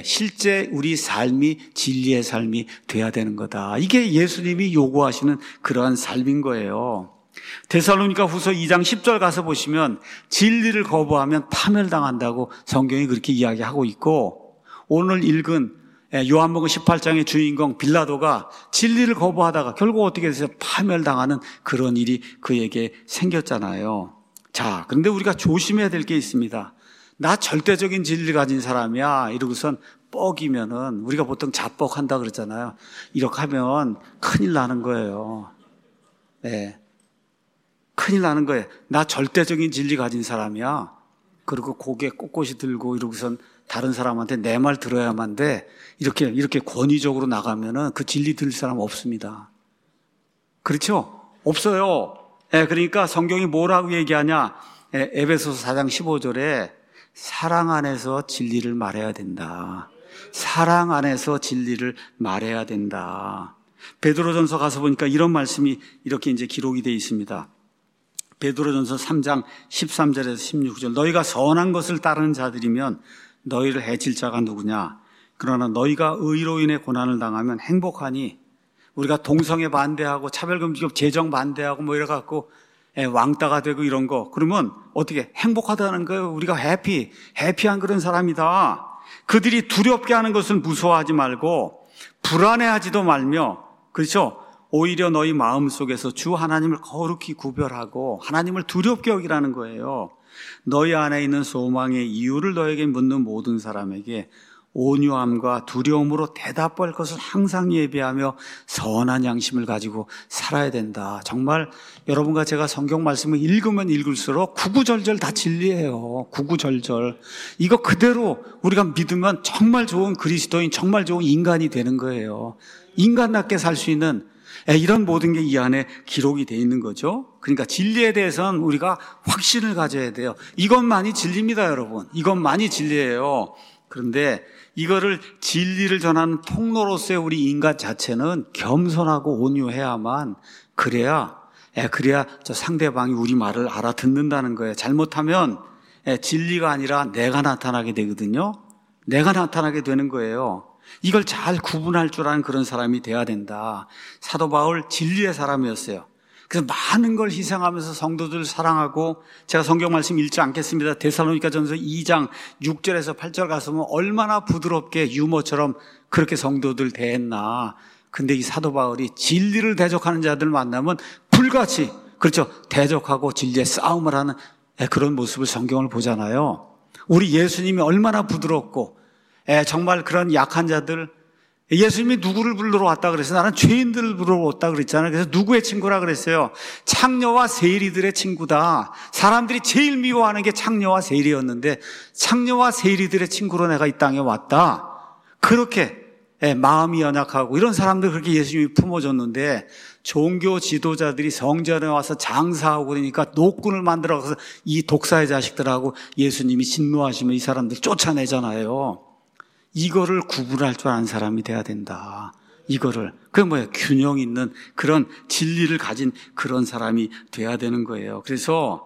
우리 삶이 진리의 삶이 돼야 되는 거다. 이게 예수님이 요구하시는 그러한 삶인 거예요. 데살로니가 후서 2장 10절 가서 보시면 진리를 거부하면 파멸당한다고 성경이 그렇게 이야기하고 있고, 오늘 읽은 요한복음 18장의 주인공 빌라도가 진리를 거부하다가 결국 어떻게 됐어요? 파멸당하는 그런 일이 그에게 생겼잖아요. 자, 그런데 우리가 조심해야 될 게 있습니다. 나 절대적인 진리를 가진 사람이야 이러고선 뻑이면은, 우리가 보통 자뻑한다 그러잖아요. 이렇게 하면 큰일 나는 거예요. 네. 큰일 나는 거예요. 나 절대적인 진리 가진 사람이야. 그리고 고개 꼿꼿이 들고 이러고선 다른 사람한테 내 말 들어야만 돼. 이렇게 권위적으로 나가면은 그 진리 들을 사람 없습니다. 그렇죠? 없어요. 그러니까 성경이 뭐라고 얘기하냐? 에베소서 4장 15절에 사랑 안에서 진리를 말해야 된다. 사랑 안에서 진리를 말해야 된다. 베드로전서 가서 보니까 이런 말씀이 이렇게 이제 기록이 되어 있습니다. 베드로전서 3장 13절에서 16절. 너희가 선한 것을 따르는 자들이면 너희를 해칠 자가 누구냐? 그러나 너희가 의로 인해 고난을 당하면 행복하니. 우리가 동성애 반대하고 차별금지법 제정 반대하고 뭐 이래갖고 왕따가 되고 이런 거, 그러면 어떻게 행복하다는 거예요. 우리가 해피한 그런 사람이다. 그들이 두렵게 하는 것을 무서워하지 말고 불안해하지도 말며, 그렇죠? 오히려 너희 마음속에서 주 하나님을 거룩히 구별하고 하나님을 두렵게 여기라는 거예요. 너희 안에 있는 소망의 이유를 너에게 묻는 모든 사람에게 온유함과 두려움으로 대답할 것을 항상 예비하며 선한 양심을 가지고 살아야 된다. 정말 여러분과 제가 성경 말씀을 읽으면 읽을수록 구구절절 다 진리예요. 구구절절. 이거 그대로 우리가 믿으면 정말 좋은 그리스도인, 정말 좋은 인간이 되는 거예요. 인간답게 살 수 있는 이런 모든 게 이 안에 기록이 되어 있는 거죠. 그러니까 진리에 대해서는 우리가 확신을 가져야 돼요. 이것만이 진리입니다, 여러분. 이것만이 진리예요. 그런데 이거를 진리를 전하는 통로로서의 우리 인간 자체는 겸손하고 온유해야만, 그래야 저 상대방이 우리 말을 알아듣는다는 거예요. 잘못하면 진리가 아니라 내가 나타나게 되거든요. 내가 나타나게 되는 거예요. 이걸 잘 구분할 줄 아는 그런 사람이 돼야 된다. 사도 바울 진리의 사람이었어요. 그래서 많은 걸 희생하면서 성도들을 사랑하고, 제가 성경 말씀 읽지 않겠습니다. 데살로니가전서 2장 6절에서 8절 가서 보면 얼마나 부드럽게 유머처럼 그렇게 성도들 대했나. 근데 이 사도 바울이 진리를 대적하는 자들 만나면 불같이, 그렇죠, 대적하고 진리의 싸움을 하는 그런 모습을 성경을 보잖아요. 우리 예수님이 얼마나 부드럽고 정말 그런 약한 자들, 예수님이 누구를 부르러 왔다 그랬어요? 나는 죄인들을 부르러 왔다 그랬잖아요. 그래서 누구의 친구라 그랬어요? 창녀와 세리들의 친구다. 사람들이 제일 미워하는 게 창녀와 세리였는데 창녀와 세리들의 친구로 내가 이 땅에 왔다. 그렇게 마음이 연약하고 이런 사람들 그렇게 예수님이 품어줬는데 종교 지도자들이 성전에 와서 장사하고 그러니까 노꾼을 만들어서 이 독사의 자식들하고 예수님이 진노하시면 이 사람들 쫓아내잖아요. 이거를 구분할 줄 아는 사람이 돼야 된다. 이거를. 그게 뭐예요? 균형 있는 그런 진리를 가진 그런 사람이 돼야 되는 거예요. 그래서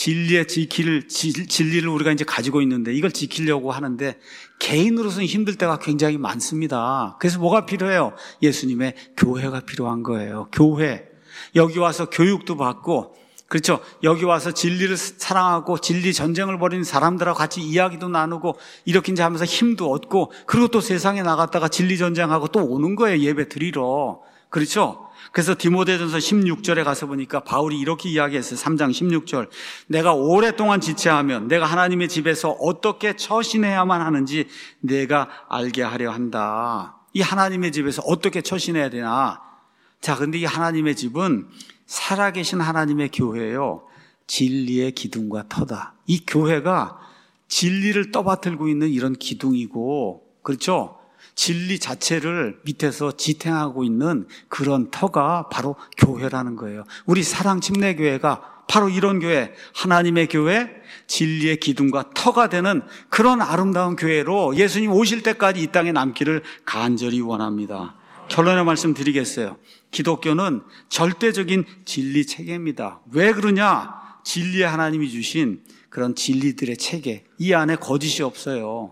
진리를 우리가 이제 가지고 있는데 이걸 지키려고 하는데 개인으로서는 힘들 때가 굉장히 많습니다. 그래서 뭐가 필요해요? 예수님의 교회가 필요한 거예요. 교회. 여기 와서 교육도 받고, 그렇죠. 여기 와서 진리를 사랑하고 진리 전쟁을 벌이는 사람들하고 같이 이야기도 나누고 이렇게 이제 하면서 힘도 얻고 그리고 또 세상에 나갔다가 진리 전쟁하고 또 오는 거예요. 예배 드리러. 그렇죠. 그래서 디모데전서 16절에 가서 보니까 바울이 이렇게 이야기했어요. 3장 16절. 내가 오랫동안 지체하면 내가 하나님의 집에서 어떻게 처신해야만 하는지 내가 알게 하려 한다. 이 하나님의 집에서 어떻게 처신해야 되나. 자, 근데 이 하나님의 집은 살아계신 하나님의 교회예요. 진리의 기둥과 터다. 이 교회가 진리를 떠받들고 있는 이런 기둥이고, 그렇죠? 진리 자체를 밑에서 지탱하고 있는 그런 터가 바로 교회라는 거예요. 우리 사랑침례교회가 바로 이런 교회, 하나님의 교회, 진리의 기둥과 터가 되는 그런 아름다운 교회로 예수님 오실 때까지 이 땅에 남기를 간절히 원합니다. 결론의 말씀 드리겠어요. 기독교는 절대적인 진리 체계입니다. 왜 그러냐? 진리의 하나님이 주신 그런 진리들의 체계, 이 안에 거짓이 없어요.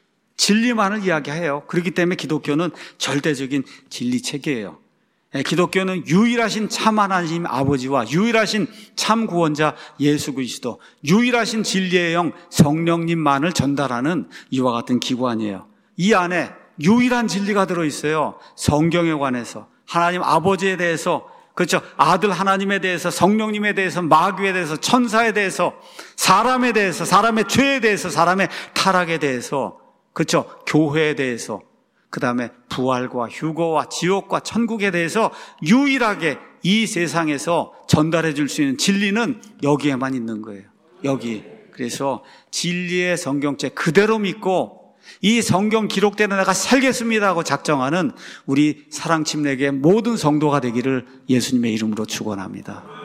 진리만을 이야기해요. 그렇기 때문에 기독교는 절대적인 진리 체계예요. 기독교는 유일하신 참 하나님 아버지와 유일하신 참 구원자 예수 그리스도, 유일하신 진리의 영 성령님만을 전달하는 이와 같은 기관이에요. 이 안에 유일한 진리가 들어있어요. 성경에 관해서, 하나님 아버지에 대해서, 그렇죠. 아들 하나님에 대해서, 성령님에 대해서, 마귀에 대해서, 천사에 대해서, 사람에 대해서, 사람의 죄에 대해서, 사람의 타락에 대해서, 그렇죠. 교회에 대해서, 그 다음에 부활과 휴거와 지옥과 천국에 대해서 유일하게 이 세상에서 전달해 줄 수 있는 진리는 여기에만 있는 거예요. 여기. 그래서 진리의 성경책 그대로 믿고 이 성경 기록대로 내가 살겠습니다 하고 작정하는 우리 사랑침례교회 모든 성도가 되기를 예수님의 이름으로 축원합니다.